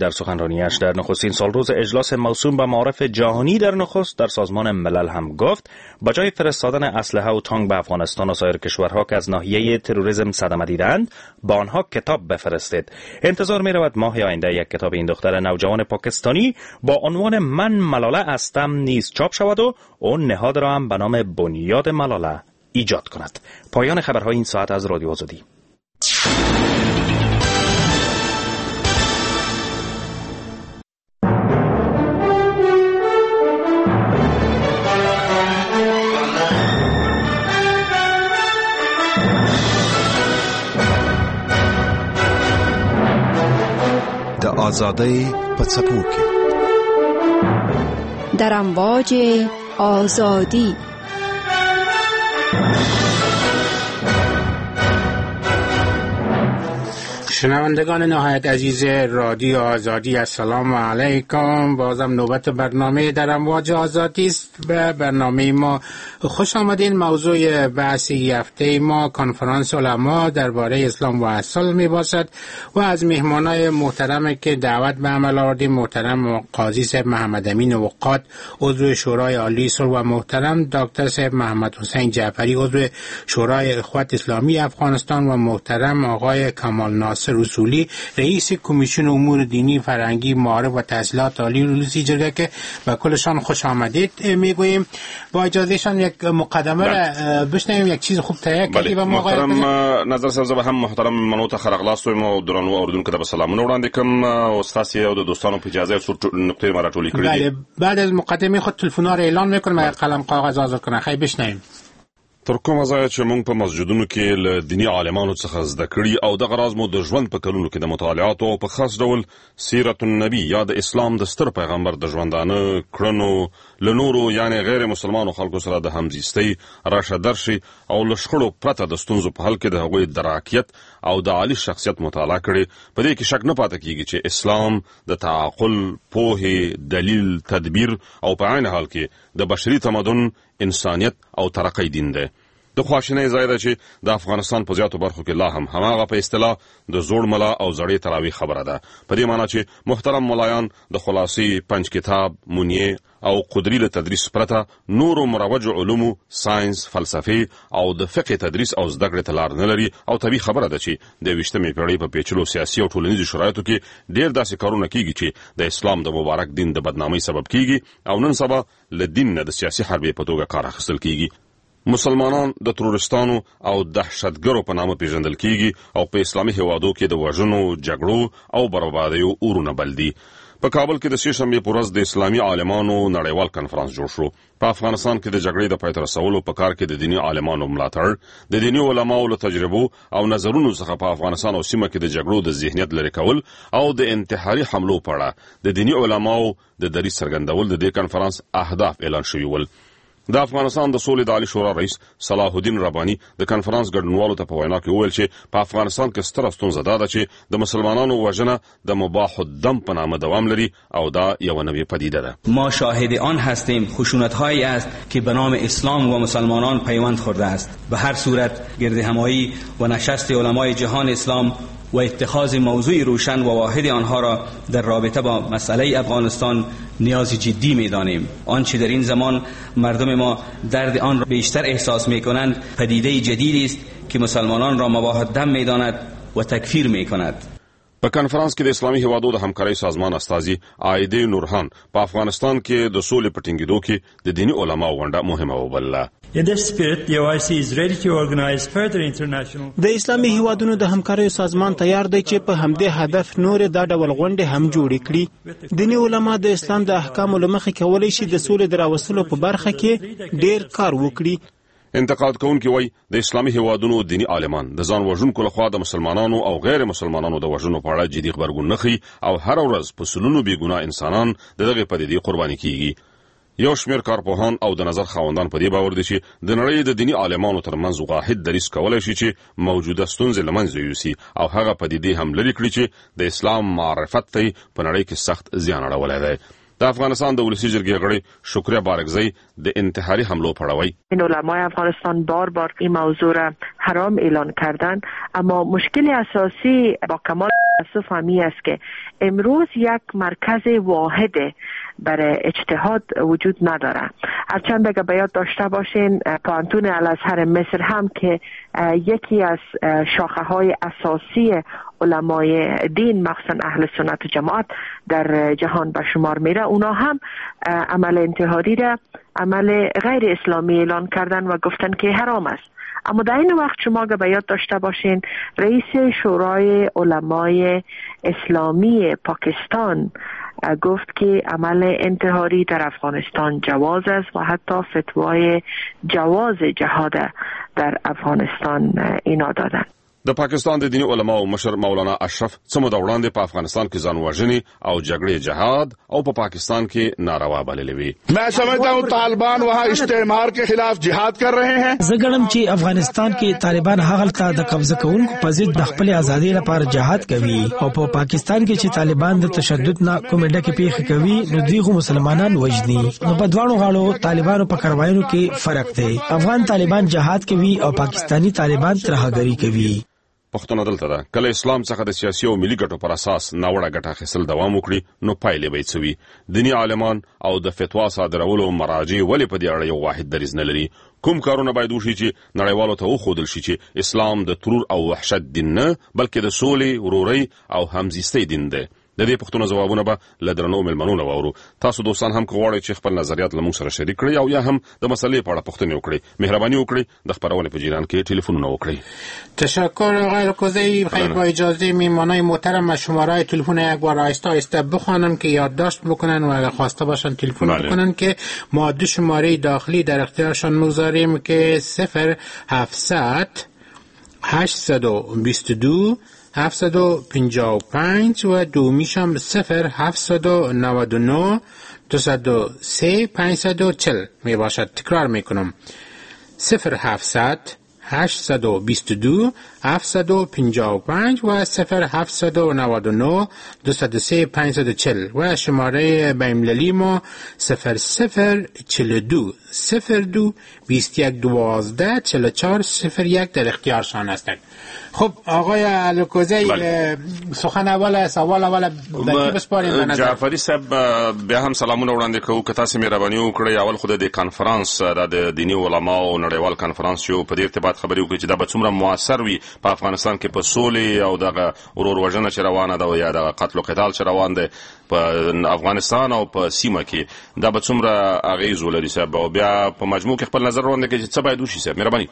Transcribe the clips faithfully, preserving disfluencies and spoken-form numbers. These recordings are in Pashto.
در سخنرانیش در نخستین سالروز اجلاس موسوم به معارف جهانی در نخست در سازمان ملل هم گفت با جای فرستادن اسلحه و تانک به افغانستان و سایر کشورها که از ناحیه تروریسم صدمه دیدند، با آنها کتاب بفرستید. انتظار می رود ماه آینده یک کتاب این دختر نوجوان پاکستانی با عنوان من ملاله هستم نیز چاپ شود و اون نهاد را هم به نام بنیاد ملاله ایجاد کند. پایان خبرهای این ساعت از رادیو آزادی. د آزادۍ په څپو کې در امواج آزادی. شنوندگان نهایت عزیز رادیو آزادی، السلام علیکم. بازم نوبت برنامه در امواج آزادی است. به برنامه ما خوش آمدین. موضوع بحثی هفته ما کنفرانس علما درباره اسلام و اصل می باشد و از مهمانای محترم که دعوت به عمل آوردیم، محترم قاضی صاحب محمد امین وقات عضو شورای عالی صلح و محترم دکتر صاحب محمد حسین جعفری عضو شورای اخوت اسلامی افغانستان و محترم آقای کمال ناصر رسولی رئیس کمیسیون امور دینی، فرهنگی، معارف و تحصیلات عالی رئیس جرگه که به کلشان خوش آمدید میگوییم. با اجازهشان یک مقدمه را بشنویم، یک چیز خوب تهیه کردی و محترم نظر صاحب به هم محترم منوته خرغلاس و درنو اوردونکو د سلامونه وړاندې کوم او ستاسو او د دوستانو په اجازه سر نقطې ما راټولې کړې. بله، بعد از مقدمه خود تلفن‌ها را اعلان میکنم، قلم کاغذ آزاد کنه. خیر بشنویم. تر کومه ځایه چې موږ په مسجدونو کې له دیني عالمانو څخه زده کړي او دغه راز مو د ژوند په کلونو کې د مطالعاتو او په خاص ډول سیرت النبی یا د اسلام د ستر پیغمبر د ژوندانه کړنو له نورو یعنی غیر مسلمانو خلکو سره د همزیستۍ راشه درشي او له شخړو پرته د ستونزو په حل کې د هغوی دراکیت او د عالی شخصیت مطالعه کړي. په دې کې شک نه پاتې کیږي چې اسلام د تعقل، پوهې، دلیل، تدبیر او په عین حال کې د بشري تمدن، انسانیت او ترقی دین دی. د خواشینۍ ځای ده چې د افغانستان په زیاتو برخو کې لا هم هماغه په اصطلاح د زوړ ملا او زړې تراویح خبره ده، په دې معنی چې محترم ملایان د خلاصي پنج کتاب، مونیه او قدری له تدریس پرته نورو مروج علومو، ساينس، فلسفي او د فقه تدریس او زده کړې ته لار نه لري او طبیعي خبره ده چې د یویشتمې پیړۍ په پیچلو سیاسي او ټولنیزو شرایطو کې ډېر داسې کارونه کیږي چې د اسلام د مبارک دین د بدنامۍ سبب کیږي او نن سبا له دین نه د سیاسي حربې په توګه کار اخیستل کیږي. مسلمانان د تروریستانو او دهشتګرو په نامه پیژندل کیږي او په اسلامي هیوادو کې د وژنو، جګړو او بربادیو اورونه بل دي. په کابل کې د سې شنبې په ورځ د اسلامي عالمانو نړیوال کنفرانس جوړ شو. په افغانستان کې د جګړې د پای ته رسولو په کار کې د دیني عالمانو ملاتړ، د دیني علماو له تجربو او نظرونو څخه په افغانستان او سیمه کې د جګړو د ذهنیت لرې کول او د انتحاري حملو په اړه د دیني علماو د دریځ څرګندول د دې کنفرانس اهداف اعلان شوي ول. د افغانستان د سولې د عالی شورا رئیس صلاح الدین رباني د کنفرانس ګډونوالو ته په وینا کې وویل چې په افغانستان کې ستره ستونزه ده چې د مسلمانانو وژنه د مباح الدم په نامه دوام لري او دا یو نوې پدیده ده. ما شاهد آن هستیم خشونت‌هایی است که به نام اسلام و مسلمانان پیوند خورده است. به هر صورت گرد همایی و نشست علمای جهان اسلام و اتخاذ موضوع روشن و واحد آنها را در رابطه با مسئله افغانستان نیاز جدی می‌دانیم. آنچه در این زمان مردم ما درد آن را بیشتر احساس می‌کنند پدیده جدیدی است که مسلمانان را مباح الدم می‌داند و تکفیر می‌کند. په کنفرانس کې د اسلامي هیوادو د همکارۍ سازمان استازي عایده نورحان په افغانستان کې د سولې په ټینګېدو کې د دیني علماو ونډه مهمه وبلله. In this spirit, the O I C is ready to organize further international. د اسلامي هیوادونو د همکارۍ سازمان تیار دی چې په همدې هدف نور دا ډول غونډې هم جوړې کړي. دیني علما د اسلام د احکامو له مخې کولی شي د سولې د راوستلو په برخه کې ډېر کار وکړي. انتقاد کوونکي وایي د اسلامي هیوادونو دیني عالمان د ځان وژونکو لخوا د مسلمانانو او غیر مسلمانانو د وژنو په اړه جدي غبرګون نه ښيي او هر ورځ په سلونو بې ګناه انسانان د دغې پدیدې قرباني کیږي. یو شمېر کارپوهان او د نظر خاوندان په دې باور دي چې د نړۍ د دیني عالمانو ترمنځ واحد دریځ کولی شي چې موجوده ستونزې له منځه یوسي او هغه پدیدې هم لرې کړي چې د اسلام معرفت ته په نړۍ کې سخت زیان اړولی دی. د د افغانستان د ولسی جرګې غړي شکریه بارکزی د انتحاری حملو پړوي. این علمای افغانستان بار بار این موضوع را حرام اعلان کردند، اما مشکل اساسی با کمال تاسف همی است که امروز یک مرکز واحد برای اجتهاد وجود نداره. هرچند اگر به یاد داشته باشین پانتون الازهر مصر هم که یکی از شاخه های اساسی علمای دین مخصوصا اهل سنت و جماعت در جهان به شمار میره، اونا هم عمل انتحاری را عمل غیر اسلامی اعلان کردن و گفتن که حرام است. اما در این وقت شما اگر به یاد داشته باشین رئیس شورای علمای اسلامی پاکستان گفت که عمل انتحاری در افغانستان جواز است و حتی فتوای جواز جهاد در افغانستان اینا دادن. د پاکستان د دینی علماو مشر مولانا اشرف څه موده وړاندې په افغانستان کې ځان وژنې او جګړې جهاد او په پاکستان کې ناروا بللې وي. मैं समझता हूं तालिबान वहां इस्तेमार के खिलाफ जिहाद कर रहे हैं. زه ګڼم چې افغانستان کې طالبان هغه ته د قبضه کوونکو په ضد د خپل ازادي لپاره جهاد کوي او په پاکستان کې چې طالبان د تشدد نه کومه ډکه پیښه کوي نو دوی مسلمانان وژني. نو په دوانو غاړو طالبانو په کاروایونو کې فرق دی. افغان طالبان جهاد کوي او پاکستانی طالبان ترهګری کوي. پښتون دلته ده کله اسلام څخه د سیاسي او ملي ګټو پر اساس ناوړه ګټه اخیستل دوام وکړي نو پایلې به څه وي. دینی عالمان او د فتوا صادرولو مراجع ولې په دې اړه یو واحد دریځ نه لري؟ کوم کارونه باید وشي چې نړیوالو ته وښودل شي چې اسلام د ترور او وحشت دین نه بلکې د سولې، ورورۍ او همزیستۍ دین دی؟ د دې پښتنو ځوابونه به له درنو ملمنو نه واورو. تاسو دوستان هم کوړئ چې خپل نظریات له موږ سره شریک کړئ او یا هم د مسلې په اړه پوښتنې وکړئ. مهرباني وکړئ د خبرونه په جریان کې ټلیفونونه وکړئ. تشکر آقای الکوزی. خیلی با اجازه میهمانای محترم از شماره تلفن یک بار آهسته آهسته بخوانم که یادداشت بکنن و اگر خواسته باشن تلفن بکنن که ما دو شماره داخلی در اختیارشان میگذاریم که صفر هفتصد هشتصد و بیست و دو هفتصد و پنجاه و پنج و دومیش هم صفر هفتصد و نود و نه دویست و سه پانصد و چهل می باشد. تکرار میکنم صفر هفتصد هشتصد و بیست و دو هفتصد و پنجاه و پنج و صفر هفتصد و نود و نه دویست و سه پانصد و چهل و شماره بین‌المللی ما صفر صفر چهل و دو صفر دو بیست و یک دوازده چهل و چهار صفر یک در اختیارشان هستند. خب آقای الکوزی سخن اول سوال اول دقیق بسپاریم به نظر. جعفری صاحب بیا هم سلامونه وړاندې کوو که تاسو مهرباني وکړئ اول خو د کانفرنس د دینی علماو نړیوال کانفرنس یو په دې ارتباط خبرې وکړي چې دا به څومره موثر وي په افغانستان کې په سولې او دغه ورور وژنه چې روانه ده او یا د قتل او قتال چې روان دی په افغانستان او په سیمه کې دا به څومره اغیز ولري صاحب او بیا په مجموع کې خپل نظر وړاندې کړئ چې څه باید وشي صاحب مهرباني.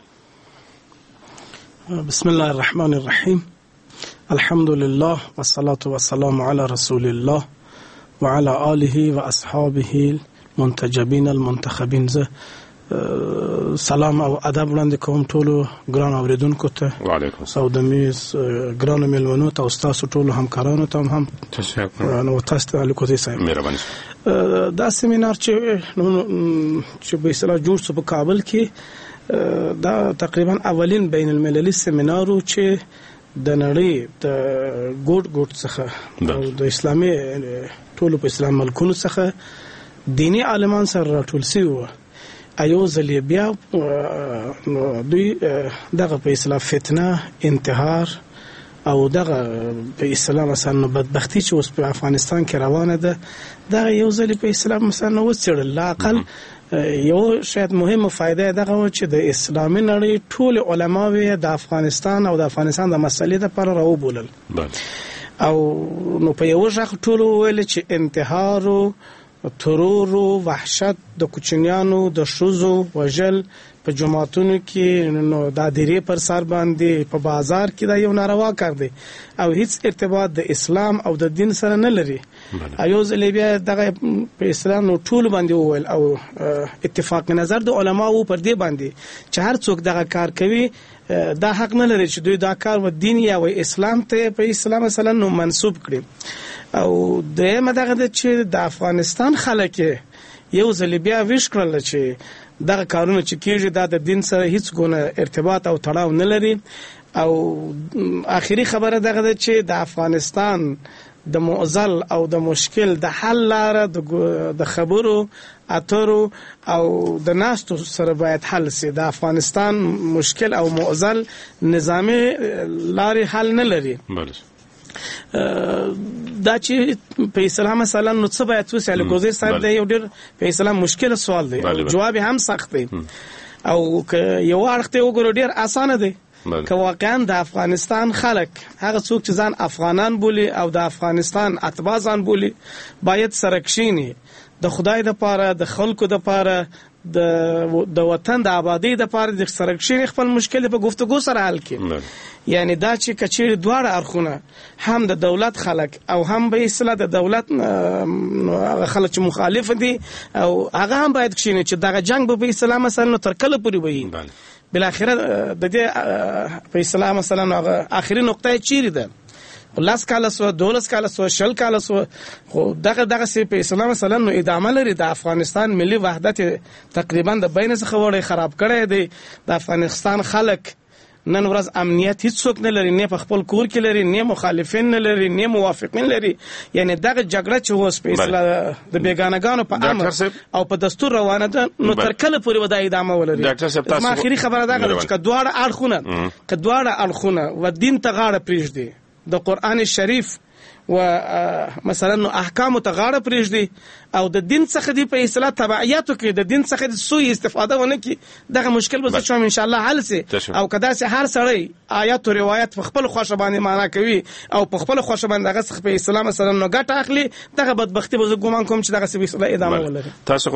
بسم الله الرحمن الرحیم. الحمد لله والصلاة والسلام على رسول الله وعلى آله و اصحابه المنتجبین المنتخبین. زه سلام او ادب وړاندې کوم ټولو ګران اوریدونکو ته. وعلیکم السلام. او د میز ګران ملمنو ته او تاسو ټولو همکارانو ته هم تشکر. نو تاسو ته الکوزی صاحب مهرباني. دا سیمینار چې چې به اصطلاح جوړ شو په کابل کې دا تقریبا اولین بین المللي سیمینارو چې د نړۍ د ګوټ ګوټ څخه د اسلامي ټولو په اسلام ملکونو څخه دینی عالمان سره راټول شوي وو. ایو ځلې بیا دوی دغه په اصطلاح فتنه، انتحار او دغه په اصطلاح مثلا بدبختی چې اوس په افغانستان کې روانه ده دغه یو ځلې په اصطلاح مثلا وڅېړل. لا اقل یو شاید مهمه فائدہ دغه و چې د اسلامي نړۍ ټول علماوی د افغانستان او د افغانستان د مسلې لپاره راوبولل او نو په یو ځخ ټول ویل چې انتحار او ترور او وحشت د کوچنیانو د شوزو وجل په جماعتونو کې نو د دیرې پر سر باندې په بازار کې دا یو ناروا کار دی او هیڅ ارتباط د اسلام او د دین سره نه لري. ایو ځلې بیا دغه په اسلام نو ټول باندې وویل او اتفاق نظر د علماو پر دې باندې چې هر څوک دغه کار کوي دا حق نه لري چې دوی دا کار و دین یا و اسلام ته په اسلام مثلا نو منسوب کړي. او دغه دغه چې د افغانستان خلک یو ځل بیا ویش کړل چې دغه کارونه چې کیږي دا د دین سره هیڅ ګونه ارتباط او تړاو نه لري. او آخري خبره دغه چې د افغانستان د معضل او د مشکل د حل لاره د خبرو اترو او د ناستو سره باید حل سي. د افغانستان مشکل او معضل نظامی لارې حل نه لري. دا چې په اسلام مثلا نو څه باید وسه لګوزي صاحب دی یو ډېر په اسلام مشکل سوال دی، جواب هم سخت دی او که یو اړخته وګورو ډېر اسانه دی. که واقعا د افغانستان خلک هغه څوک چې ځان افغانان بولي او د افغانستان اتباع ځان بولي باید سره کښیني، د خدای دپاره، د خلکو دپاره، د د وطن د آبادی دپاره د سره کښیني، خپل مشکل په گفتگو سره حل کړي. یعنی دا چې کچېرې دواړه اړخونه هم د دولت خلک او هم به اصطلاح د دولت هغه خلک چې مخالف دي او هغه هم باید کښیني چې دغه جنگ به په اصطلاح مثلا تر کله پورې وي. بالاخره د دې په اصطلاح مثلا هغه آخري نقطه چیرې ده؟ لاس کاله سو، دولس کاله سو، شل کاله سو، خو دغه دغه سي په اسلام مثلا نو ادامه لري. د افغانستان ملي وحدت تقریبا د بین څخه وړي خراب کړی دی. د افغانستان خلک نن ورځ امنیت هیڅ څوک نه لري، نه په خپل کور کې لري، نه مخالفین نه لري، نه موافقین لري. یعنی دغه جګړه چې اوس په اصطلاح د بیگانګانو په امر او په دستور روانه ده نو تر کله پورې ودا ادامه ولري. ما اخري خبره ده چې کدوړه اړخونه کدوړه اړخونه و دین ته غاړه پریږدي، د قرآن شریف و مثلا احکام ته غاړه پریږدي او د دین څخه دی په اصطلاح تبعیاتو کې د دین څخه د سوء استفاده ونه کی، دغه مشکل به څه ان شاء الله حل سي. او کدا سي هر سړی آیات او روایت په خپل خوښه باندې معنا کوي او په خپل خوښه باندې دغه څخه په اسلام مثلا نو ګټه اخلي، دغه بدبختی به ګومان کوم چې دغه څه به ادامه ولري. تاسو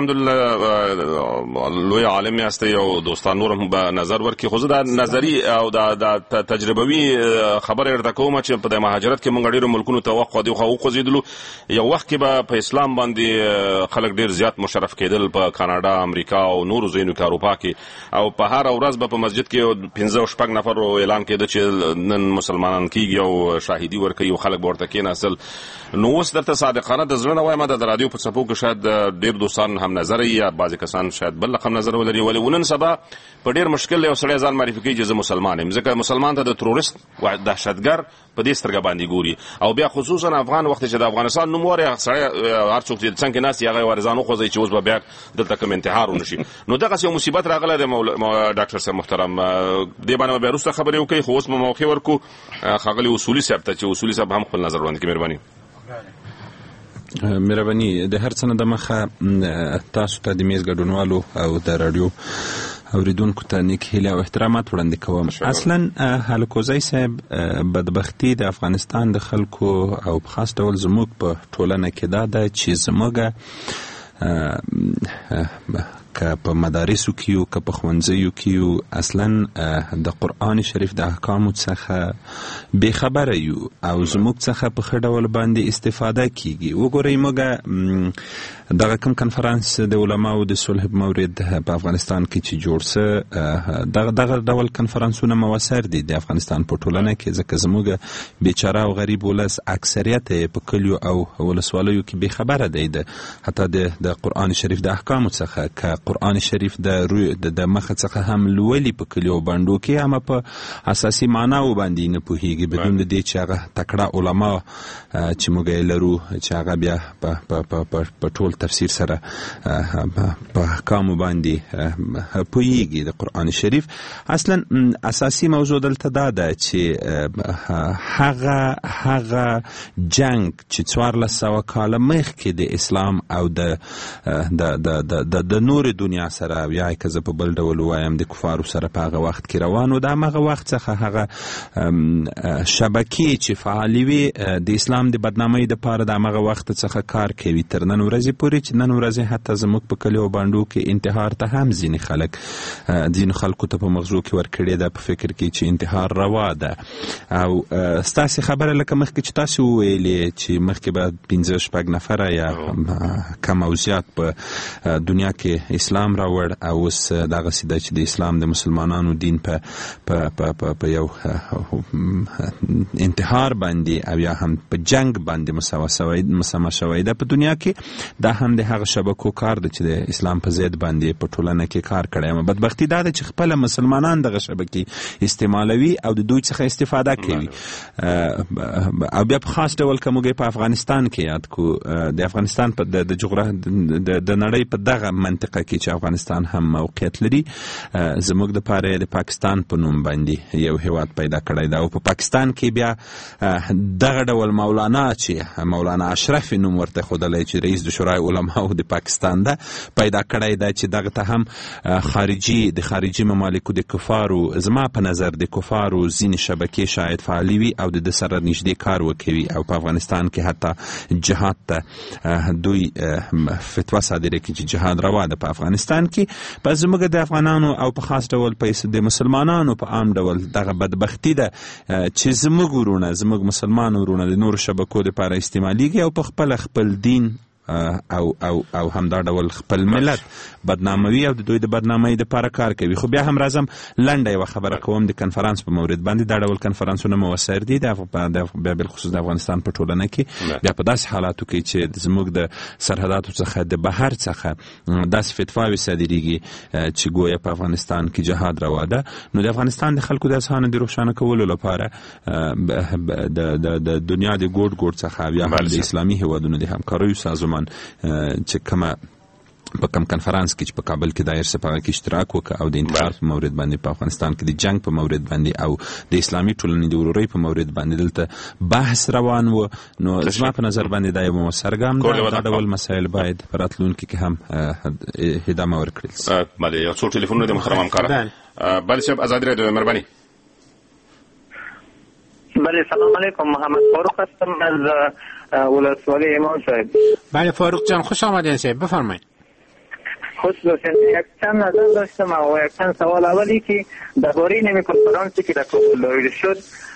الحمدلله لوی عالم یاستئ او دوستان نور هم به نظر ورکړي. خو زه د نظری او د تجربوي خبره ورته کوم چې په د مهاجرت کې مونږ ډیرو ملکونو ته وخت دی خو خوځیدلو. یو وخت کې به په اسلام باندې خلک ډیر زیات مشرف کېدل په کاناډا، امریکا او نورو ځایونو کې، اروپا کې، او په هر ورځ به په مسجد کې پنځه شپږ نفر اعلان کېده چې نن مسلمانان کېږي او شاهدي ورکوي او خلک به ورته کېناستل. نو اوس درته صادقانه د زړه نه وایم د رادیو په څپو کې شاید ډیر دوستان هم نظر یا بعضې کسان شاید بل رقم نظر ولري، ولې نن سبا په ډیر مشکل یو سړی ځان معرفي کوي چې زه مسلمان یم، ځکه مسلمان ته د تروریست و دهشتګر په دې سترګه باندې ګوري. او بیا خصوصا افغان وخت چې د افغانستان نوم وری سړی هر څوک چې څنګه ناس هغه ورزان خوځي چې اوس به بیا دلته کوم انتحار ونشي. نو دغه یو مصیبت راغله د ډاکټر صاحب محترم دې باندې به وروسته خبرې وکړي. خو اوس مو موقع ورکو ښاغلي اصولي صاحب ته چې اصولي صاحب هم خپل نظر وړاندې کړي. مهرباني مهرباني د هر څه نه د مخه تاسو ته د میز ګډونوالو او د رادیو اوریدونکو ته نیک هیله او احترامات وړاندې کوم. اصلا هلکوزی صاحب بدبختی د افغانستان د خلکو او په خاص ډول زموږ په ټولنه کې دا ده چې زموږ که په مدارسو کې یو که په ښوونځیو کې یو اصلا د قرآن شریف د احکامو څخه بې خبره یو او زموږ څخه په ښه ډول باندې استفاده کیږي. وګورئ موږ دغه کوم کنفرانس د علماو د صلح مورد په افغانستان کې چې جوړ څه دغه دغه ډول کنفرانسونه موثر دي د افغانستان په ټولنه کې، ځکه زموږ بیچاره او غریب ولس اکثریت په کلیو او ولسوالیو کې بې خبره دی د حتی د قرآن شریف د احکامو څخه، که قرآن شریف د روی د مخه څخه هم لولي په کلیو بانډو کې، اما په اساسي معناو باندې نه پوهیږي، بدون د دې چې هغه تکړه علما چې موږ یې لرو چې هغه بیا په ټول تفسیر سره په احکامو باندې پوهیږي د قرآن شریف. اصلا اساسي موضوع دلته دا ده چې هغه هغه جنگ چې څوارلس سوه کاله مخکې د اسلام او د د د نور دنیا سره یا که زه په بل ډول وایم د کفارو سره په هغه وخت کې روان و، د همغه وخت څخه هغه شبکې چې فعالې وي د اسلام د بدنامۍ دپاره د همغه وخت څخه کار کوي تر نن ورځې پورې، چې نن ورځې حتی زموږ په کلیو بانډو کې انتحار ته هم ځینې خلک ځینو خلکو ته په مغزو کې ورکړې ده په فکر کې چې انتحار روا ده. او ستاسې خبره لکه مخکې چې تاسې وویلې چې مخکې به پنځه شپږ نفره یا کم او زیات په دنیا کې اسلام راوړ او اوس دغه سیده چې د اسلام د مسلمانانو دین په په په په یو انتحار باندې او یا هم په جنگ باندې مساوا شوی مساوا شوی ده په دنیا کې. دا هم د هغه شبکو کار ده چې د اسلام په ضد باندې په ټولنه کې کار کړی. م بدبختی دا ده چې خپل مسلمانان دغه شبکې استعمالوي او د دوی څخه استفاده کوي. او بیا په خاص ډول که موږ په افغانستان کې یاد کو، د افغانستان په د جغرافیه د نړۍ په دغه منطقه کې چې افغانستان هم موقعیت لري، زموږ د پاره د پاکستان په نوم باندې یو هیواد پیدا کړی دا. او په پاکستان کې بیا دغه ډول مولانا چې مولانا اشرف نوم ورته خدای چې رئیس د شورای علماو د پاکستان ده پیدا کړی دا، چې دغه ته هم خارجي د خارجي ممالکو د کفارو زما په نظر د کفارو ځینې شبکې شاید فعالي وي او د سره نږدې کار وکوي. او په افغانستان کې حتی جهاد ته دوی فتوا صادره کړي چې جهاد روا ده په افغانستان کې. پس زموږ د افغانانو او په خاص ډول په د مسلمانانو په عام ډول دغه بدبختی ده چې زموږ ورونه زموږ مسلمان ورونه د نور شبکو لپاره استعماليږي او په خپل خپل دین او او او همدا ډول خپل ملت بدناموي او د دوی د بدنامۍ لپاره کار کوي. خو بیا هم راځم لنډه یو خبره کوم د کنفرانس په مورد باندې. دا ډول کنفرانسونه موثر دي د بیا بالخصوص د افغانستان په ټولنه کې، بیا په داسې حالاتو کې چې زموږ د سرحداتو څخه د بهر څخه داسې فتواوې صادریږي چې ګویا په افغانستان کې جهاد روا ده. نو د افغانستان د خلکو د اذهانو د روښانه کولو لپاره د دنیا د ګوټ ګوټ څخه بیا هم د اسلامي هیوادونو د همکاریو سازمان چې کومه په کم کنفرانس کې چې په کابل کې دایر سپاره کې اشتراک وکړ او د انتحار په مورد باندې په افغانستان کې د جنگ په مورد باندې او د اسلامي ټولنې د ورورۍ په مورد باندې دلته بحث روان و. نو زما په نظر باندې دا یو موثر ګام ده. دا ډول مسایل باید په راتلونکي کې هم ادامه ورکړل شي. بله، یو څو ټلیفونونه د محترم همکاره بله صاحب ازادي رادیو، مهرباني. بله، سلام علیکم. محمد فاروق هستم از ولسوالی امام صاحب. بله فاروق جان، خوش آمدین صاحب، بفرمایید. خوش باشین. یک چند نظر داشتم و یک چند سوال. اولی که درباره نمی کنفرانسی که در کابل دایر شد،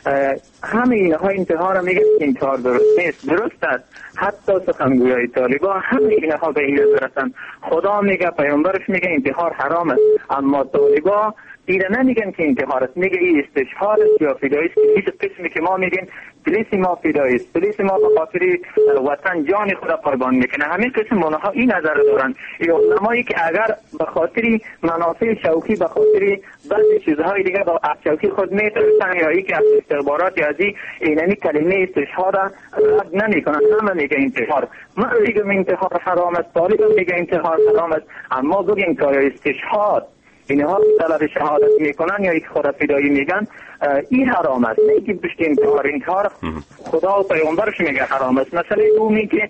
همه اینها انتحار میگن انتحار درست نیست. درست است حتی سخنگویای طالبان همه اینها به این نظر هستند. خدا میگه، پیامبرش میگه انتحار حرام است، اما طالبان اینا نمیگن که انتحار است، میگه این استشهاد است یا فدایی است. هیچ قسمی که ما میگیم پلیس ما فدایی است، پلیس ما به خاطر وطن جان خود قربان میکنه. همین قسم اونها این نظر دارن. این علمایی که اگر به خاطر منافع شوخی به خاطر بعضی چیزهای دیگه با شوخی خود میترسن یا ای که از استخبارات یا ازی اینمی کلمه استشهاد رد نمیکنن، همه میگه انتحار. من میگم انتحار حرام است، طالبان میگه انتحار حرام است، اما بگیم که استشهاد اینها طلب شهادت میکنن یا یک خود فدایی میگن این حرام است. نه که پشت انتحار انتحار خدا و پیامبرش میگه حرام است. مثلا دومی که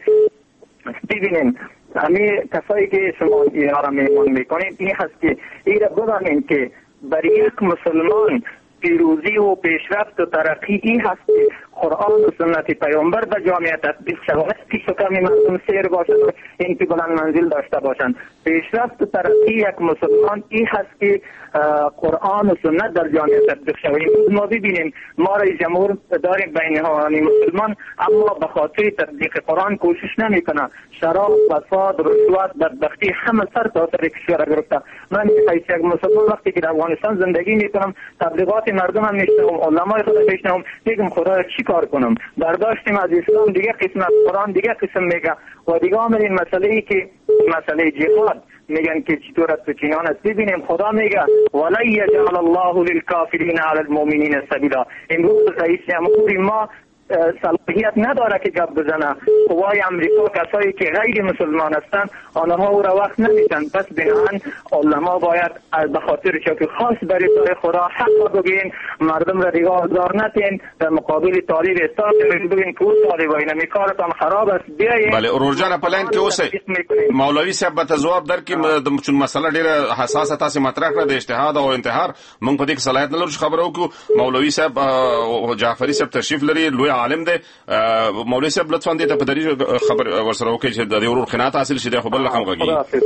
ببینیم همه کسایی که شما اینها را میمون میکنید این هست که این را بدانیم که برای یک مسلمان پیروزی و پیشرفت و ترقی این هست که قرآن و سنت پیامبر به جامعه تطبیق شود، پیش و کمی مردم سیر باشند و این که بلند منزل داشته باشند. پیشرفت و ترقی یک مسلمان این هست که قرآن و سنت در جامعه تطبیق شود. ما ببینیم ما رئیس جمهور داریم بین نهانی مسلمان، اما به خاطر تطبیق قرآن کوشش نمیکنه. شراب، فساد، رشوت، بدبختی همه سر تا سر کشور گرفته. من حیث یک مسلمان وقتی که در افغانستان زندگی میکنم تبلیغات مردم هم میشنوم، علمای خود میشنوم، میگم خدا چی کار کنم؟ برداشتیم از اسلام دیگه قسم، از قرآن دیگه قسم میگه و دیگه آمدین مسئله ای که مسئله جهاد میگن که چطور است و چنان است. ببینیم خدا میگه ولا یجعل الله للکافرین علی المؤمنین سبیلا. امروز رئیس جمهور ما صلاحیت نداره که گپ بزنه. قوای امریکا کسایی که غیر مسلمان هستند آنها او را وقت نمیدن. پس بنابراین علما باید به خاطر چاک خاص برای خدا حق بگین، مردم را دیگه آزار نتین، در مقابل طالب استاد بگین که او طالب اینا میکارتان خراب است بیاین. بله اورورجان پلان کې اوسه مولوی صاحب به جواب درکې چون مسله ډیره حساسه تاسو مطرح کړه د اجتهاد او انتحار. موږ په دې کې صلاحیت نه لرو خبرو کو. مولوی صاحب جعفری صاحب تشریف لري، لوی عالم دی. مولوی صاحب لطفا دې ته په دې خبر ورسره وکړي چې د ورور خنات حاصل شي. خو بل رقم غږی.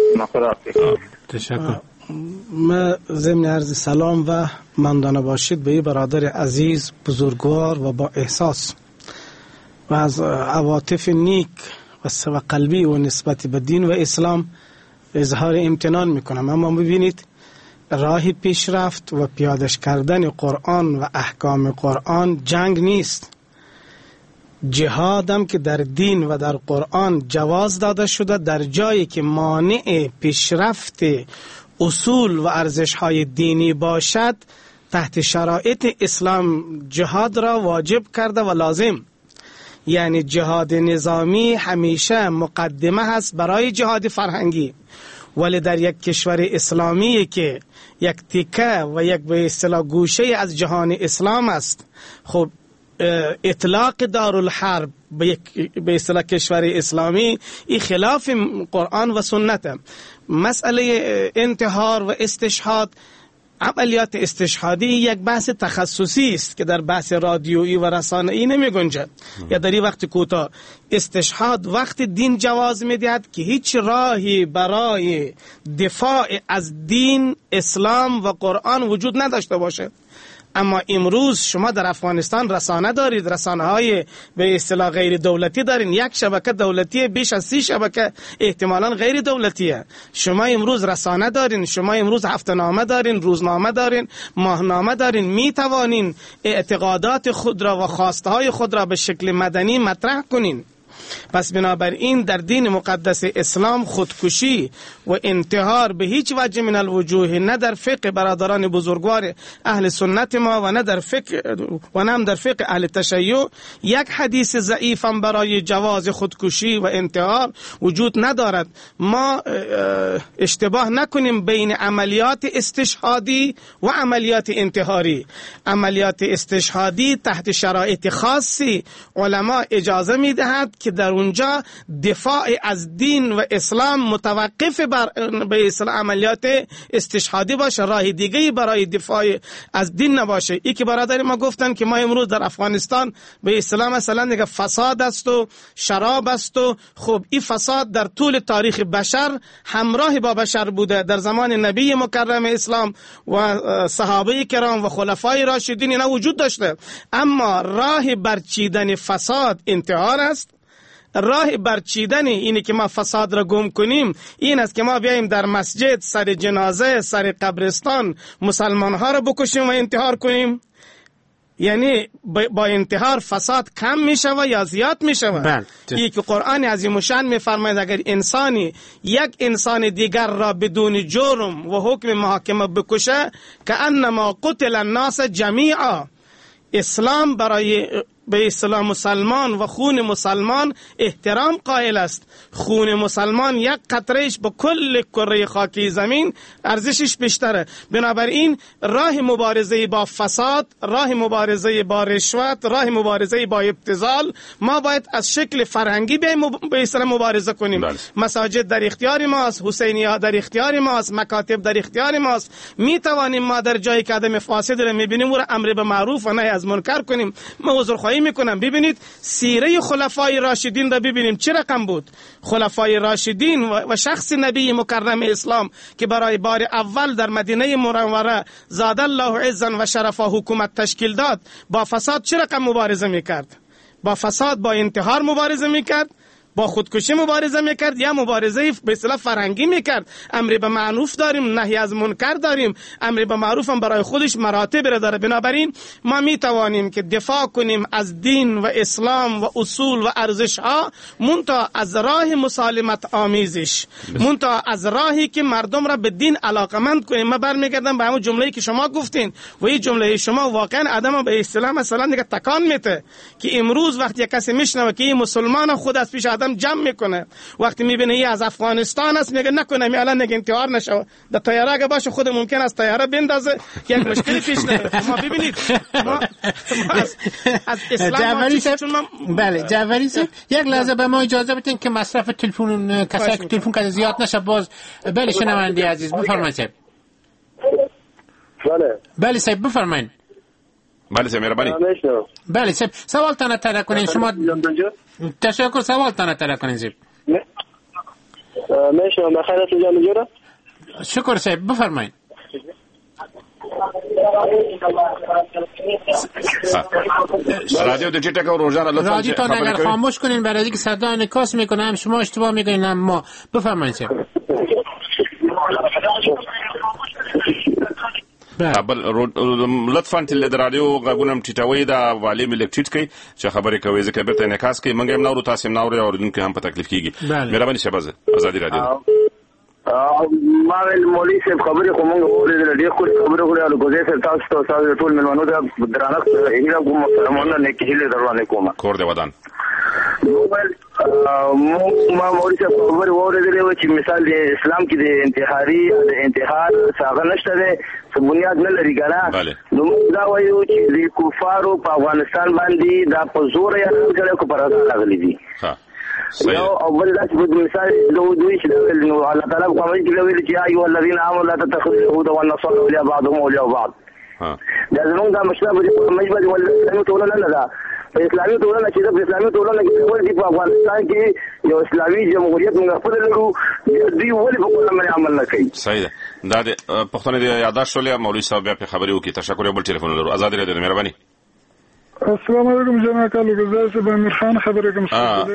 تشکر. ما ضمن عرض سلام و مندانه باشید به برادر عزیز بزرگوار و با احساس و از عواطف نیک و قلبی و نسبت به دین و اسلام اظهار امتنان میکنم. اما ببینید راه پیشرفت و پیادش کردن قرآن و احکام قرآن جنگ نیست. جهادم که در دین و در قرآن جواز داده شده، در جایی که مانع پیشرفت اصول و ارزش‌های دینی باشد تحت شرایط اسلام جهاد را واجب کرده و لازم. یعنی جهاد نظامی همیشه مقدمه هست برای جهاد فرهنگی، ولی در یک کشور اسلامی که یک تیکه و یک به اصطلاح گوشه از جهان اسلام است، خب اطلاق دارالحرب به یک به اصطلاح کشور اسلامی این خلاف قرآن و سنت. مسئله انتحار و استشهاد، عملیات استشهادی یک بحث تخصصی است که در بحث رادیویی و رسانه‌ای نمی گنجد. یا در این وقت کوتاه، استشهاد وقت دین جواز می دهد که هیچ راهی برای دفاع از دین، اسلام و قرآن وجود نداشته باشد. اما امروز شما در افغانستان رسانه دارید، رسانه های به اصطلاح غیر دولتی دارین، یک شبکه دولتی بیش از سی شبکه احتمالاً غیر دولتیه. شما امروز رسانه دارین، شما امروز هفته‌نامه دارین، روزنامه دارین، ماهنامه دارین، می توانین اعتقادات خود را و خواسته های خود را به شکل مدنی مطرح کنین. پس بنابراین در دین مقدس اسلام خودکشی و انتحار به هیچ وجه من الوجوه، نه در فقه برادران بزرگوار اهل سنت ما و نه در فقه و نه در فقه اهل تشیع یک حدیث ضعیف هم برای جواز خودکشی و انتحار وجود ندارد. ما اشتباه نکنیم بین عملیات استشهادی و عملیات انتحاری. عملیات استشهادی تحت شرایط خاصی علما اجازه میدهد که در اونجا دفاع از دین و اسلام متوقف بر به اصطلاح عملیات استشهادی باشه، راه دیگه‌ای برای دفاع از دین نباشه. ای که برادر ما گفتن که ما امروز در افغانستان به اسلام مثلا دیگه فساد است و شراب است و خب این فساد در طول تاریخ بشر همراه با بشر بوده. در زمان نبی مکرم اسلام و صحابه کرام و خلفای راشدین اینا وجود داشته، اما راه برچیدن فساد انتحار است. راه برچیدن اینی که ما فساد را گم کنیم این است که ما بیاییم در مسجد سر جنازه، سر قبرستان مسلمان ها را بکشیم و انتحار کنیم. یعنی با انتحار فساد کم می شود یا زیاد می شود؟ این که قرآن عظیم الشأن می فرماید اگر انسانی یک انسان دیگر را بدون جرم و حکم محاکمه بکشه که انما قتل الناس جمیعا. اسلام برای به اسلام مسلمان و خون مسلمان احترام قائل است. خون مسلمان یک قطرهش با کل کره خاکی زمین ارزشش بیشتره. بنابراین راه مبارزه با فساد، راه مبارزه با رشوت، راه مبارزه با ابتذال ما باید از شکل فرهنگی به اسلام مبارزه کنیم. بله. مساجد در اختیار ماست، حسینیه در اختیار ماست، مکاتب در اختیار ماست. می توانیم ما در جایی که آدم فاسد را میبینیم او را امر به معروف و نهی از منکر کنیم. ما عذرخواهی میکنم. ببینید سیره خلفای راشدین را ببینیم چه رقم بود. خلفای راشدین و شخص نبی مکرم اسلام که برای بار اول در مدینه منوره زاد الله عزا و شرفا حکومت تشکیل داد، با فساد چه رقم مبارزه میکرد؟ با فساد، با انتحار مبارزه میکرد، با خودکشی مبارزه میکرد یا مبارزه به اصطلاح فرهنگی میکرد. امر به معروف داریم، نهی از منکر داریم. امر به معروف هم برای خودش مراتب داره. بنابراین ما میتوانیم که دفاع کنیم از دین و اسلام و اصول و ارزش ها، منتها از راه مسالمت آمیزش، منتها از راهی که مردم را به دین علاقمند کنیم. ما برمیگردم به همون جمله‌ای که شما گفتین و این جمله شما واقعا آدم به اصطلاح مثلا دیگه تکان میته که امروز وقتی کسی میشنوه که این مسلمان خود از پیش آدم جمع میکنه، وقتی میبینه ای از افغانستان است میگه نکنه می الان نگه انتحار نشه، در طیاره اگه باشه خود ممکن است طیاره بندازه که یک مشکلی پیش نیاد. ما ببینید ما, ما از, از اسلام چون ما بله جعفری صاحب یک لحظه به ما اجازه بدین که مصرف تلفن کسایی که تلفن کده زیاد نشه. باز بله شنونده عزیز بفرمایید صاحب. بله بله صاحب بفرمایید. بله صاحب مهربانی. بله صاحب سوال تان اطلاع کنین شما. تشکر. سوال تان اطلاع کنین صاحب. میشم بخیر است جان جورا. شکر صاحب بفرمایید. رادیو دیجی تک روزانه لطفا رادیو تان اگر خاموش کنین برای اینکه صدا انعکاس میکنه هم شما اشتباه میکنین هم ما. بفرمایید صاحب. بل لطفا تل د رادیو غږونم ټیټوي دا والیم الکټریټ کوي چې خبرې کوي ځکه به ته انعکاس کوي منګم نورو تاسو نورو اوریدونکو هم په تکلیف کیږي مهرباني شبازه ازادي رادیو ما ول مولوی صاحب خبرې کوم اوریدل ډېر خو خبرې کوي او ګوزې سره تاسو ته تاسو ټول ملمنو دا درانه هیله کوم محترمانه نه کېله درونه کوم کور دی ودان موبایل ما مولوی صاحب خبرې اوریدل چې مثال د اسلام کې د انتحاري د انتحار څنګه نشته ده بنیاد نه لري ګره نو دا وایو چې د کفارو په افغانستان باندې دا په زور یې راغلي کو پرځه راغلي دي ها یو اول داس په مثال لو دوی چې نو الله تعالی کومه چې ویل چې ایو الذين امنوا لا تتخذوا اليهود والنصارى اولياء بعضهم اولياء بعض ها دا زمونږ د مشرب د مجبر ول اسلامي ټولنه نه ده په اسلامي ټولنه چې د اسلامي ټولنه کې ول چې په افغانستان کې یو اسلامي جمهوریت موږ خپل لرو دوی ولې په کومه باندې عمل نه کوي صحیح ده دا د پښتون د یاداشت ولې مولوی صاحب په خبرې وکي تشکر یو بل ټلیفون لرو آزاد رادیو مهرباني السلام علیکم جناب کالو گزارش به امیر خان خبرې کوم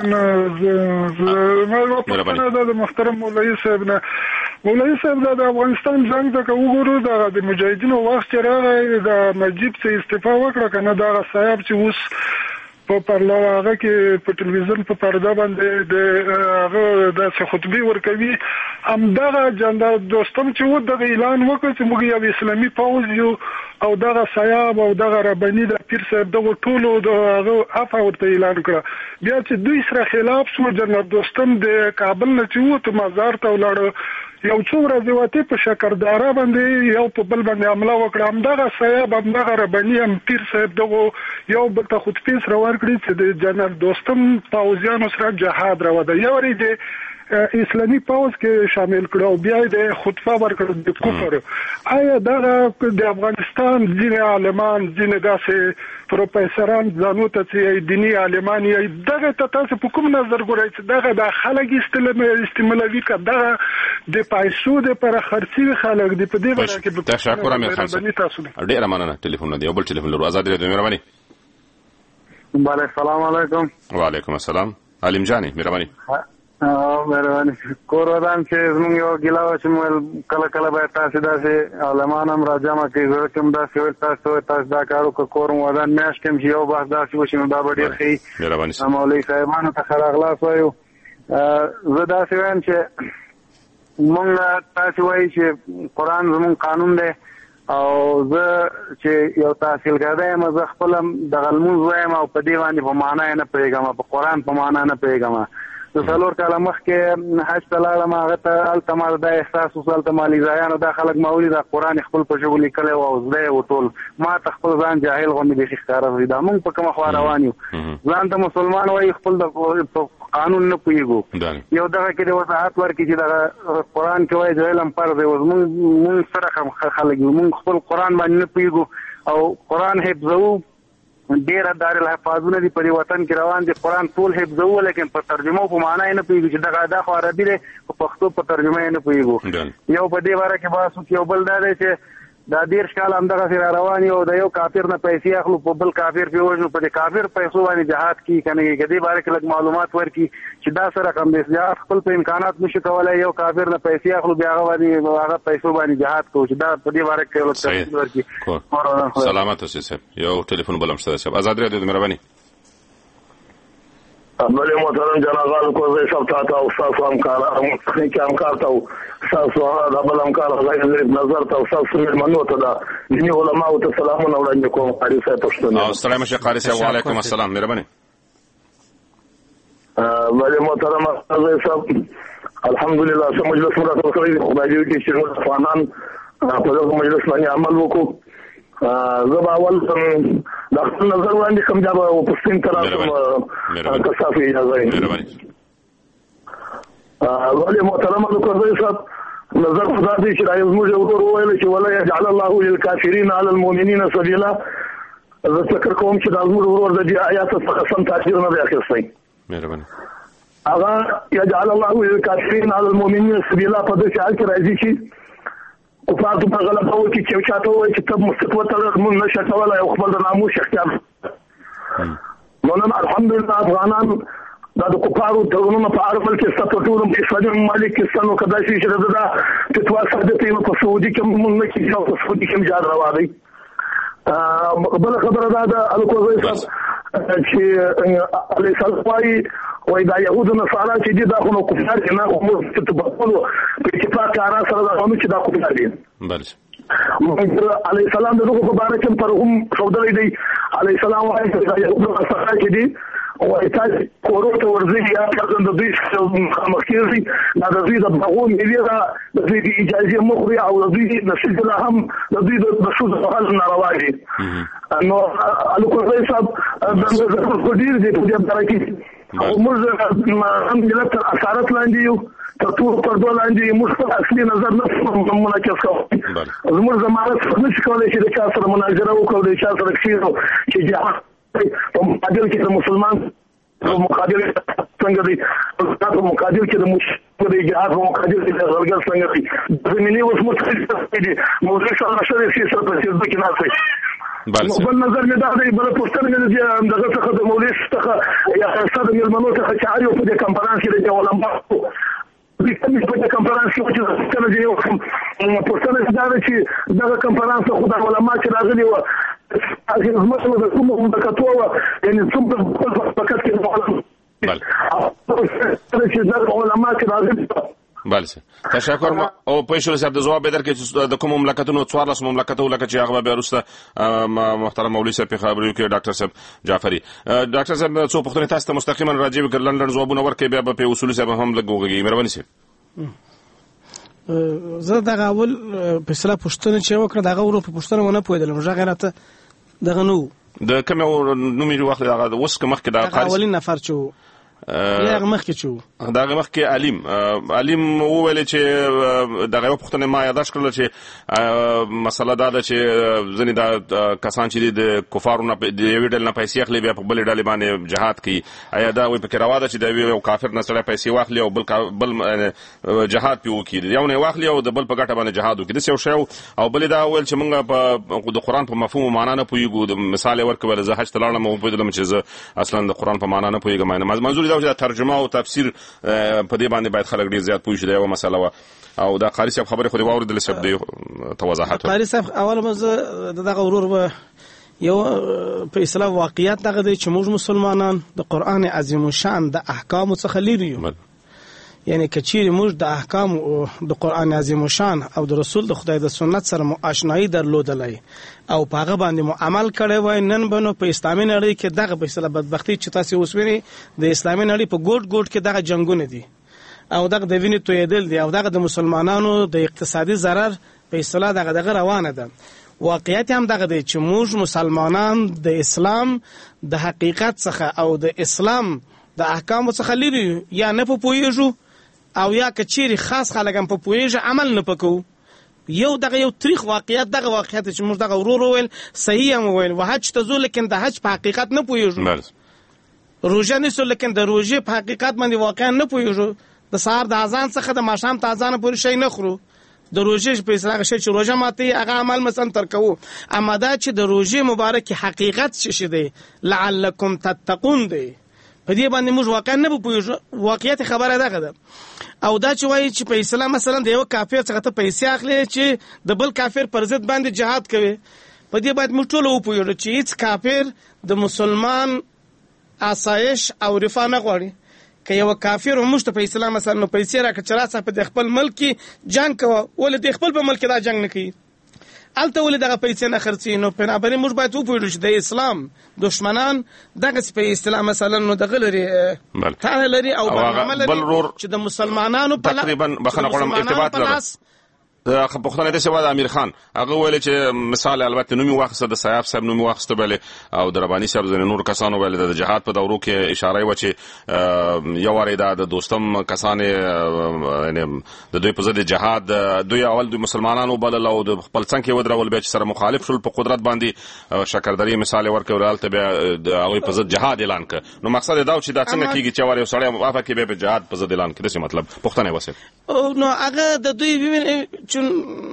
څه د محترم مولوی صاحب نه مولوی صاحب د افغانستان څنګه ته وګورو د مجاهدینو وخت راغی د نجیب څخه استعفا وکړه کنه دا صاحب چې اوس په پرلاغه کې په ټلویزیون په پرده باندې د هغه د خطبه ورکوي همدغه جنرال دوستم چې و د اعلان وکړ چې موږ یو اسلامي پوز یو او دغه صاحب او دغه ربانی د پیر صاحب دغه ټولو د هغه عفو ورته اعلان کړ بیا چې دوی سره خلاف شو جنرال دوستم د کابل نه چې و ته مزار ته ولاړ یو څو ورځې وته په شکردارا باندې یو په بل باندې حمله وکړه همدغه صاحب همدغه ربانی هم پیر صاحب دغه یو بل ته خطبه سره ورکړي چې د جنرال دوستم پاوزیانو سره جهاد راوړي یو ری د اسلامي پاوز کې شامل کړو بیا د خطبه ورکړه د کفر آیا دغه د افغانستان ځینې عالمان ځینې داسې پروفیسوران ځانو ته چې دینی عالمان یې دغه ته تاسو په کوم نظر ګورئ چې دغه د خلک استعمالوي کړه دغه د پیسو د پر خرڅي خلک د په دې وړه کې تشکر امیر خان صاحب ډیر مننه ټلیفون دی یو بل ټلیفون لرو آزاد رادیو مهرباني بله السلام علیکم وعلیکم السلام علیم جانی مهرباني مهرباني کور ودان چې زموږ یو ګیلا و چې موږ کله کله باید تاسو داسې علمان هم راجمع کوي زه کوم داسې ویل تاسو تاسو دا کار وکړه کور مو ودان میاشت کوم چې یو بحث داسې وشي نو دا به ډېر ښه وي مولوي صاحبانو ته ښه راغلاست وایو زه داسې وایم چې موږ تاسو وایي چې قرآن زموږ قانون دی او زه چې یو تحصیلګر یم زه خپل دغه لمونځ وایم او په دې باندې په معنا یې نه پوهېږم په قرآن په معنا نه پوهېږم د څلور کاله مخکې حج ته لاړم هغه ته هلته ما دا احساس وسو هلته مالي ځایانو دا خلک ما ولي دا قرآن خپل په ژبو لیکلی و او زده یې و ټول ما ته خپل ځان جاهل غوندې بیخي ښکاره شوي دا موږ په کومه خوا روان یو ځان ته مسلمان وایي خپل د قانون نه پوهېږو یو دغه کې د وضاحت ورکړي چې دغه قرآن کې وایي د علم فرض دی اوس مونږ سره خلک یو مونږ خپل قرآن باندې نه پوهېږو او قرآن حفظوو ډیره دارالحفاظونه دي په دې وطن کې روان دي قرآن ټول حفظوو لیکن په ترجمه په معنا یې نه پوهېږو چې دغه دا خو عربي دی په پښتو په ترجمه یې نه پوهېږو یو په دې باره کې بحث وکړي یو بل دا دی چې دا دېرش کاله همدغسې را روان یو د یو کافر نه پیسې اخلو په بل کافر پرې وژنو په دې کافر پیسو باندې جهاد کیږي که نه کېږي که دې باره کې لږ معلومات ورکړي چې دا څه رقم دی جهاد خپل په امکانات نشو کولی یو کافر نه پیسې اخلو بیا هغه باندې هغه پیسو باندې جهاد کوو چې دا په دې باره کې لږ تفصیل ورکړي سلامت اوسئ صاحب یو ټلیفون بل هم شته صاحب آزاد رادیو مهرباني بله محترم جناب کوزی صاحب ته ته استاد همکار کې همکار ته تاسو دا بل همکار غیر نظر ته تاسو مېلمنو ته دا دیني علماء ته سلامونه وړاندې کوم قاری صاحب پښتون او سلام شه قاری صاحب وعلیکم السلام مهرباني بله محترم کوزی صاحب الحمدلله سم مجلس مراتب کړی خدای دې کې چې افغانان په دغه مجلس باندې عمل وکړو زه به اول د خپل نظر وړاندې کوم دا به پښتون ته راسم که ستاسو اجازه وي ولې محترمه کوزی صاحب نظر خدا دی چې دا زموږ یو ورور وویل چې ولا یجعل الله للکافرین علی المؤمنین سبیلا زه فکر کوم چې دا زموږ ورور د دې آیات څخه سم تاثیر نه دی اخیستی مهرباني هغه یجعل الله للکافرین علی المؤمنین سبیلا په دې حال کې راځي چې کفار ته غلطه وکړي چې چاته وایي چې ته مستقبل ته موږ نشه کولی او خپل د ناموس اختیار نو نن الحمدلله افغانان دا د کفارو تړونونو په اړه بلکې ستا په ټولو اسلامي ممالک کې ستا نو کدای شي چې دا فتوا ثابته وي په سعودي کې مونږ نه کېږي او په سعودي کې جهاد روا دی. بله خبره دا ده الکوزی صاحب چې علیه السلام وایي وایي دا یهود و نصارا چې دي دا خو نو کفار دي نه موږ په ټولو په اتفاق آرا سره دا وایو چې دا کفار دي. علیه السلام د دغو په باره کې پر هم ښودلی دی. علیه السلام وایي چې دا یهود و نصارا چې دي وایي تاسې کورو ته ورځئ یا فرضاً د دوی مخامخ کېږئ دا د دوی د بغو مېوې ده د دوی د اجازې مه خوري او د دوی د سلسله هم د دوی د ښځو وهل ناروا دي. نو الکوزی صاحب خو ډېر دی په دې باره کې او موږ هم ملت تر اسارت لاندې یو تر ټولو پردو لاندې موږ خپل اصلي نظر نه منعکس کوو. زموږ ضمانت نه شي کولی چې د چا سره مناظره وکړو د چا سره کښېنو چې جهاد په مقابل کې د مسلمان په مقابل څنګه دی په مقابل کې د مشرک د جهاد په مقابل کې د غلګر څنګه دی زمینی اوس مختلف دي موضوع سره شوی سي سره په سیاست کې ناسي. بل نظر مې دا دی بل پوښتنه مې دي دغه څخه د مولوی څخه یا استاد مېلمنو څخه چې اړ یو په دې کانفرنس کې د علماء د کومې په دې کانفرنس کې چې څنګه دی یو پوښتنه دا ده چې دغه کانفرنس خو د علماء چې راغلي و هغه زموږ د کومو مکتوبه یعنی څومره په فقط کې علماء بله چې دغه علماء چې راغلي بله سه تشکر او پېښور صاحب د ځواب بدر کې د کوم مملکتونو څوارلس مملکتونو لکه چې هغه به وروسته محترم مولوي صاحب په خبرو کې ډاکټر صاحب جعفري ډاکټر صاحب څو پوښتنې تاسو ته مستقیما راځي وکړ لندن ځوابونه ورکړي بیا په اصول صاحب هم لګوږي مهرباني سي. زه دغه اول په اصطلاح پوښتنه چې وکړه دغه ورو په پوښتنه ونه پوهېدلم ژغ یې راته دغه نه و د کوم نوم یې واخلې دغه اوس که مخکې د اولین نفر چې و یا هغه مخکې چې و دغه مخکې علیم علیم وویلې چې دغه یوه پوښتنه ما یاداښت کړله چې مسله دا ده چې ځینې دا کسان چې دي د کفارو نه د یوې ډلې نه پیسې اخلي بیا په بلې ډلې باندې جهاد کوي آیا دا وایي پکې روا ده چې د یو کافر نه سړی پیسې واخلي او بل بل جهاد پرې وکړي د یو نه یې واخلي او د بل په ګټه باندې جهاد وکړي داسې یو شی او بل یې دا وویل چې موږ د قرآن په مفهوم و معنا نه پوهېږو مثال یې ورکړ زه حج ته لاړم او وپوهېدلم چې زه اصلا د قرآن په معنا نه پوهېږم منظور دا چې ترجمه او تفسیر په دې باندې باید خلک ډیر زیات پوه شي دا یوه مسله وه او دا قاري صاحب خبرې خو دې واورېدلې صاحب د توضاحات قاري صاحب اوله به زه د دغه ورور به یو په اصطلاح واقعیت دغه دی چې موږ مسلمانان د قرآن عظیم الشان د احکامو څخه لرې یو یعنی که چیرې موږ د احکامو د قرآن عظیم الشان او د رسول د خدای د سنت سره مو آشنایي درلودلی او په هغه باندې مو عمل کړی وای نن به نو په اسلامي نړۍ کې دغه په اصطلاح بدبختي چې تاسې اوس وینئ د اسلامي نړۍ په ګوټ ګوټ کې دغه جنګونه دي او دغه د وینې تویېدل دي او دغه د مسلمانانو د اقتصادي ضرر په اصطلاح دغه دغه روانه ده. واقعیت هم دغه دی چې موږ مسلمانان د اسلام د حقیقت څخه او د اسلام د احکامو څخه لرې یا نه په پوهېږو او یا که چیرې خاص خلک هم په پوهېږي عمل نه پکوو. یو دغه یو تاریخ واقعیت دغه واقعیت چې موږ دغه ورور وویل صحیح هم وویل و حج ته ځو لیکن د حج په حقیقت نه پوهېږو روژه نیسو لیکن د روژې په حقیقت باندې واقعا نه پوهېږو د سهار د اذان څخه د ماښام تر اذانه پورې شی نه خورو د روژې په اصطلاح شی چې روژه ماتوي هغه عمل مثلا تر کوو اما دا چې د روژې مبارکې حقیقت څه شی دی لعلکم تتقون دی په دې باندې موږ واقعا نه پوهېږو واقعیت خبره دغه ده او دا چې وایي چې په اسلام مثلا د یو کافر څخه ته پیسې اخلي چې د بل کافر پر ضد باندې جهاد کوي په دې باید موږ ټول وپوهېږو چې هیڅ کافر د مسلمان آسایش او رفاه نه غواړي که یو کافر موږ ته په اسلام مثلا نو پیسې راکړه چې راسه په خپل ملک کې جنګ کوه ولې د خپل په ملک کې دا جنګ نه کوي الته ولې دغه پیسې نه خرڅي نو بنابراین موږ باید وپوهېږو چې د اسلام دشمنان دغسې په اصطلاح مثلا نو دغه لري تانه لري او برنامه لري چې د مسلمانانو په تقریبا بخښنه غواړم ارتباط لري پوښتنه داسې وه د امیر خان هغه ویلې چې مثال البته نوم یې واخیسته د سیاف صاحب نوم یې واخیسته بلې او د رباني صاحب ځینې نور کسانو ویلې د جهاد په دورو کې اشاره یې وه چې یو وارې دا د دوستم کسان یعنې د دوی په ضد جهاد دوی اول دوی مسلمانان وبلل او د خپل څنګ کې ودرول بیا چې سره مخالف شول په قدرت باندې شکردرې مثال یې ورکړ هلته بیا د هغوی په ضد جهاد اعلان کړ نو مقصد یې دا و چې دا څنګه کېږي چې وارې یو سړی عفه کې بیا په جهاد په ضد اعلان کړي داسې مطلب پوښتنه یې وسې نو هغه د دوی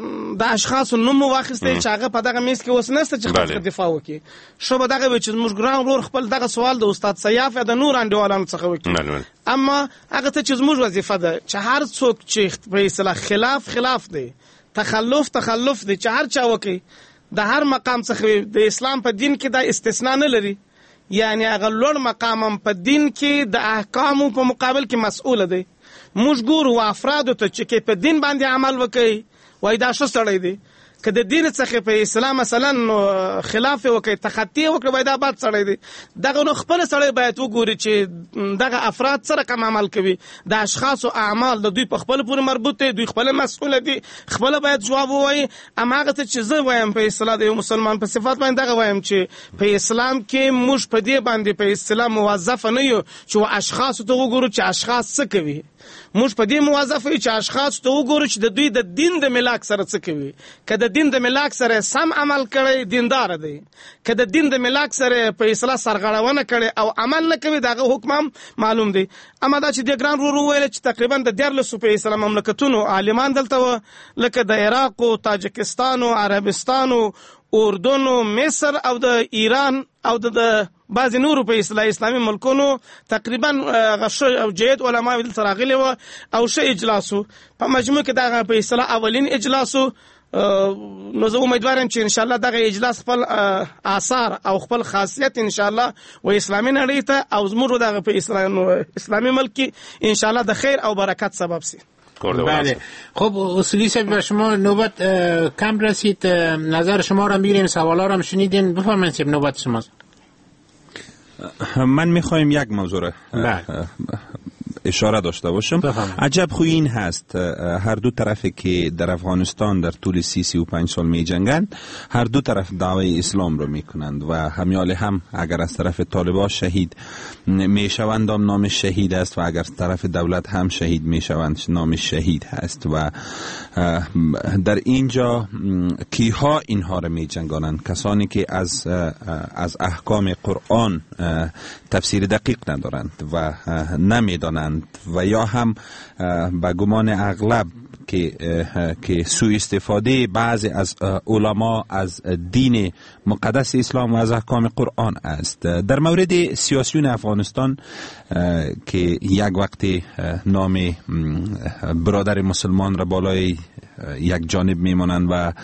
د اشخاص نوم واخیسته چې هغه په دغه میز کې اوس نشته چې خپل دفاع وکړي. شو به دغه چې موږ ګران ورور خپل دغه سوال د استاد سیاف یا د نور انډیوالانو څخه وکړي. اما هغه ته چې موږ وظیفه ده چې هر څوک چې په اصطلاح خلاف خلاف دی، تخلف تخلف دی، چې هر چا وکړي د هر مقام څخه د اسلام په دین کې دا استثناء نه لري. یعنی هغه لوړ مقام په دین کې د احکامو په مقابل کې مسؤل دی. موږ ګورو افراد ته چې په دین باندې عمل وکړي وای دا څه سړی دی، که د دین څخه په اسلام مثلا خلاف وکړي تخطی وکړي وای دا بد سړی دی. دغه نو خپل سړی باید وګوري چې دغه افراد سره کوم عمل کوي. د اشخاص او اعمال د دوی په خپل پورې مربوط دي، دوی خپل مسؤل دي، خپل باید جواب ووایي. اما هغه ته چې زه وایم په اصطلاح د یو مسلمان په صفات باندې دغه وایم چې په اسلام کې موږ په دې باندې په اصطلاح موظف نه یو چې اشخاص ته وګورو چې اشخاص څه کوي. موږ په دې موظف یو چې اشخاص ته وګورو چې د دوی د دین د ملاک سره څه کوي. که د دین د ملاک سره سم عمل کړي دیندار دی، که د دین د ملاک سره په اصطلاح سرغړونه کړي او عمل نه کوي دغه حکم معلوم دی. اما دا چې د ګران ورو ویل چې تقریبا د دیارلسو په اصطلاح مملکتونو عالمان دلته و، لکه د عراق او تاجکستان او عربستان او اردن او مصر او د ایران او د بعض نورو په اصطلاح اسلامي ملکونو تقریبا غش او جید علما دل تراغلي و او ش اجلاسو په مجموع کې دا په اصطلاح اولین اجلاسو. نو زه امیدوارم چې ان شاء الله دغه اجلاس خپل آثار او خپل خاصیت ان شاء الله و اسلامي نړۍ ته او زموږ دغه په اسلامي ملک کې ان شاء الله د خیر او برکت سبب شي. بله. خب اصولی صاحب به شما نوبت کم رسید، نظر شما را میگیریم، سوالا را هم شنیدین. بفرمایید صاحب نوبت شماست. من میخوایم یک موضوع را اشاره داشته باشم. عجب خو این هست هر دو طرفی که در افغانستان در طول سی سی و پنج سال می جنگند هر دو طرف دعوی اسلام رو می کنند و همیال هم اگر از طرف طالبان شهید می شوند نام شهید است و اگر از طرف دولت هم شهید می شوند نام شهید هست و در اینجا کیها اینها رو می جنگانند؟ کسانی که از از احکام قرآن تفسیر دقیق ندارند و نمی دانند و یا هم به گمان اغلب که که سوء استفاده بعضی از علما از دین مقدس اسلام و از احکام قرآن است. در مورد سیاسیون افغانستان که یک وقت نام برادر مسلمان را بالای یک جانب میمانند و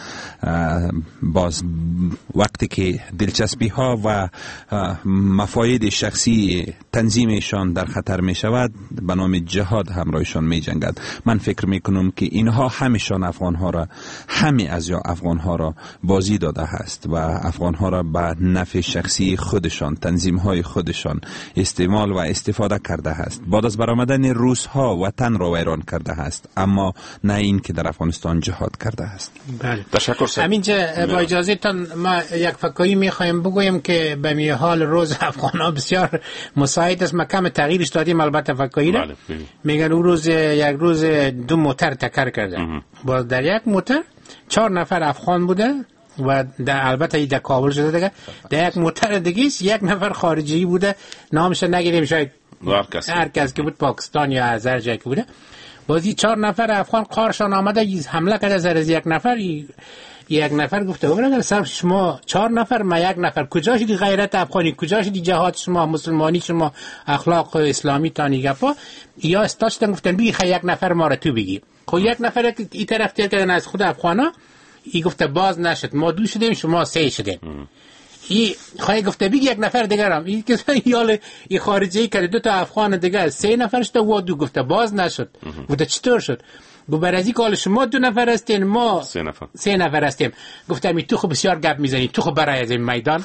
باز وقتی که دلچسپی ها و مفاید شخصی تنظیمشان در خطر می شود به نام جهاد همراهشان می جنگد. من فکر می کنم که اینها همیشان افغان ها را همی از یا افغان ها را بازی داده است و افغان ها را به نفع شخصی خودشان تنظیم های خودشان استعمال و استفاده کرده است. بعد از برآمدن روس ها وطن را ویران کرده است، اما نه این که در افغانستان جهاد کرده است. بله. تشکر سر. همینجا با اجازهتان ما یک فکری میخوایم بگویم که به می حال روز افغان ها بسیار مساعد است. ما کم تغییرش دادیم البته فکری را. میگن اون روز یک روز دو موتر تکر کرده. باز در یک موتر چهار نفر افغان بوده و در البته در کابل شده دیگه. در یک موتر دیگه یک نفر خارجی بوده، نامش نگیریم، شاید هر کس که بود پاکستان یا از هر جایی که بوده. بازی چهار نفر افغان قارشان آمده حمله کرده سر از یک نفر. یک نفر گفته بگرد سر شما چهار نفر ما یک نفر، کجا شدی غیرت افغانی، کجا شدی جهاد شما، مسلمانی شما، اخلاق اسلامی تانی گپا؟ یا استاشتن گفتن بگی خیلی یک نفر ما را تو بگی. خب یک نفر این طرف تیر کردن از خود افغانا، ای گفته باز نشد، ما دو شدیم شما سه شدیم. ای خواهی گفته بگی یک نفر دیگر هم، ای کسی یال ای خارجی کرده دو تا افغان دیگر سه نفر شده و دو گفته باز نشد. گفته چطور شد؟ گفت برازی که شما دو نفر هستین ما سه نفر سه نفر هستیم. گفتم تو خب بسیار گپ میزنی، تو خب برای از این میدان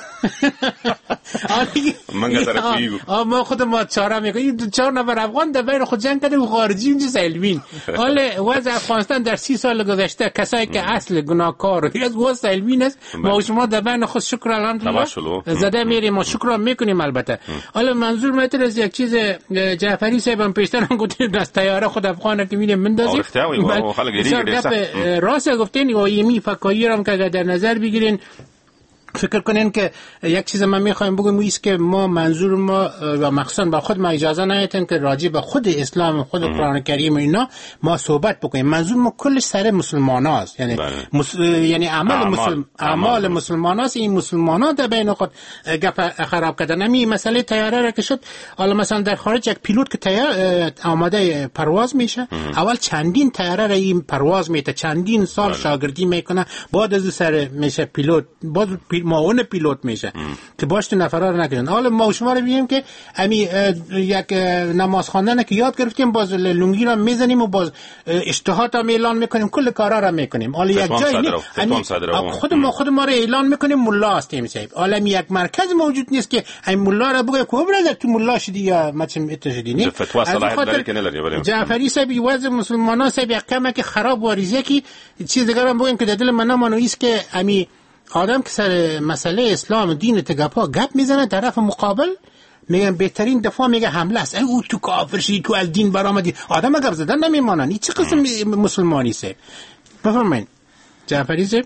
آه ما خود ما چهار میگیم چهار نفر افغان در بین خود جنگ کرده و خارجی اینجا سلمین. حالا وضع افغانستان در سی سال گذشته کسایی که اصل گناهکار و از وضع سلمین است ما شما در بین خود شکر الحمدلله زده میریم و شکر میکنیم. البته حالا منظور متر از یک چیز جعفری صاحبم پیشتر هم گفتن از طیاره خود افغان که میریم مندازیم راست گفتین و یمی فکایی هم که در نظر بگیرین فکر کنین که یک چیز من میخوایم بگم ایست که ما منظور ما و مخصوصا با خود ما اجازه ندید که راجع به خود اسلام خود قرآن کریم اینا ما صحبت بکنیم. منظور ما کلش سر مسلمان هاست، یعنی مس... یعنی عمل مسلم اعمال مسلمان هاست. این مسلمان ها در بین خود گپ خراب کردن. همین مسئله طیاره را که شد، حالا مثلا در خارج یک پیلوت که طیاره آماده پرواز میشه، اول چندین طیاره را این پرواز میته، چندین سال بله. شاگردی میکنه، بعد از سر میشه پیلوت، بعد پیل... معاون پیلوت میشه ام. که باش تو نفرا رو نکنن. حالا ما شما رو ببینیم که امی یک نماز خواندن که یاد گرفتیم، باز لنگی رو میزنیم و باز اشتهات رو اعلان میکنیم، کل کارا رو میکنیم. حالا یک جای نه خود ما خود ما رو اعلان میکنیم ملا هستیم صاحب. حالا یک مرکز موجود نیست که این ملا رو بگه کو برادر تو ملا شدی یا مثلا اتشدی نه. فتوا صلاحیت داره که نلري. جعفری صاحب وضع مسلمانان صاحب یک کمه که خراب و ریزه کی چیز دیگه هم بگیم که در دل من منو است که امی آدم که سر مسئله اسلام دین تگپا گپ میزنه، طرف مقابل میگن بهترین دفاع میگه حمله است. ای او تو کافر شدی، تو از دین برآمدی. آدم گپ زدن نمیمانن. این چه قسم مسلمانی است؟ بفرمایید جعفری صاحب.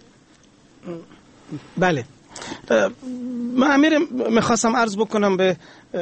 بله، من امیر میخواستم عرض بکنم به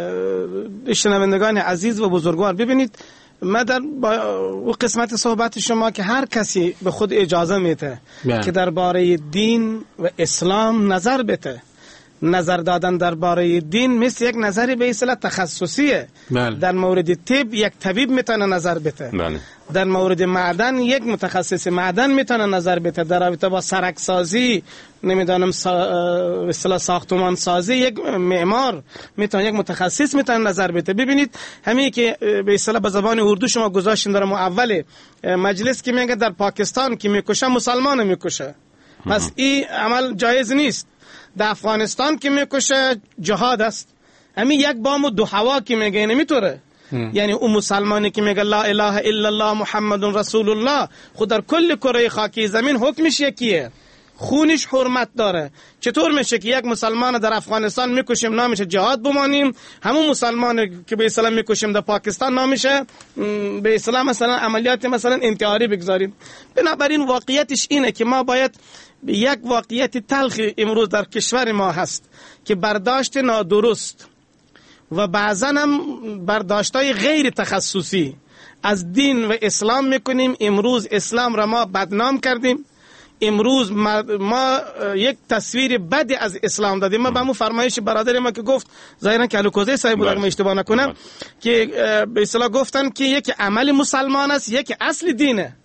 شنوندگان عزیز و بزرگوار. ببینید من در با قسمت صحبت شما که هر کسی به خود اجازه میده که درباره دین و اسلام نظر بده، نظر دادن درباره دین مثل یک نظری به اصطلاح تخصصیه. بله. در مورد طب یک طبیب میتونه نظر بده. بله. در مورد معدن یک متخصص معدن میتونه نظر بده. در رابطه با سرک سازی، نمیدانم سا... اصطلاح ساختمان سازی، یک معمار میتونه، یک متخصص میتونه نظر بده. ببینید همین که به اصطلاح به زبان اردو شما گذاشتین در اول مجلس که میگه در پاکستان که میکشه مسلمان میکشه، پس این عمل جایز نیست. در افغانستان که میکشه جهاد است. همین یک بام و دو هوا که میگه نمیتونه. یعنی اون مسلمانی که میگه لا اله الا الله محمد رسول الله، خود در کل کره خاکی زمین حکمش یکیه، خونش حرمت داره. چطور میشه که یک مسلمان در افغانستان میکشیم نامش جهاد بمانیم، همون مسلمان که به اسلام میکشیم در پاکستان نامشه به اسلام مثلا عملیات مثلا انتحاری بگذاریم؟ بنابراین واقعیتش اینه که ما باید یک واقعیت تلخ امروز در کشور ما هست که برداشت نادرست و بعضا هم برداشتای غیر تخصصی از دین و اسلام میکنیم. امروز اسلام را ما بدنام کردیم. امروز ما, ما یک تصویر بد از اسلام دادیم. ما به همون فرمایش برادر ما که گفت ظاهرا که الکوزی صاحب بود اگه من اشتباه نکنم که به اصطلاح گفتن که یک عمل مسلمان است، یک اصل دینه.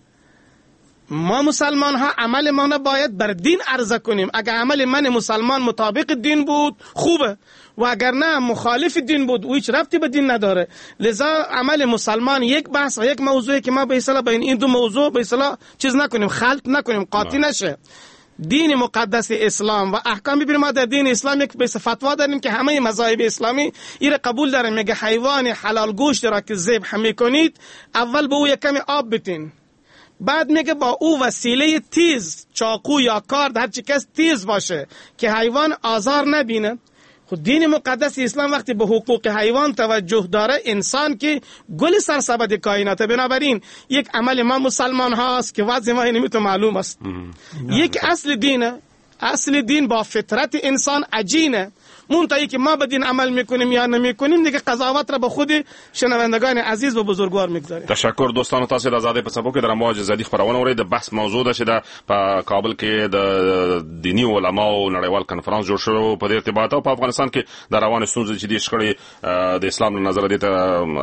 ما مسلمان ها عمل ما باید بر دین عرضه کنیم. اگر عمل من مسلمان مطابق دین بود خوبه، و اگر نه مخالف دین بود و هیچ ربطی به دین نداره. لذا عمل مسلمان یک بحث و یک موضوعی که ما به اصطلاح بین این دو موضوع به اصطلاح چیز نکنیم، خلط نکنیم، قاطی نشه. دین مقدس اسلام و احکام. ببینید ما در دین اسلام یک به فتوا داریم که همه مذاهب اسلامی این قبول دارن. میگه حیوان حلال گوشت را که ذبح میکنید اول به او یک کمی آب بتین، بعد میگه با او وسیله تیز، چاقو یا کارد، هر چی کس تیز باشه که حیوان آزار نبینه. خود دین مقدس اسلام وقتی به حقوق حیوان توجه داره، انسان که گل سرسبد کائنات، بنابراین یک عمل ما مسلمان هاست که وضع ما اینمی تو معلوم است. یک اصل دینه، اصل دین با فطرت انسان عجینه. منتهی که ما به دین عمل میکنیم یا نمیکنیم دیگه قضاوت را به خود شنوندگان عزیز و بزرگوار میگذاریم. تشکر دوستانو، تاسو د آزادۍ په څپو کې د رمواج زدي خبرونه اورئ. د بحث موضوع ده چې د په کابل کې د دینی علماو نړیوال کنفرانس جوړ شو په دې ارتباط او په افغانستان کې د روان ستونزې چې د شخړې د اسلام له نظر د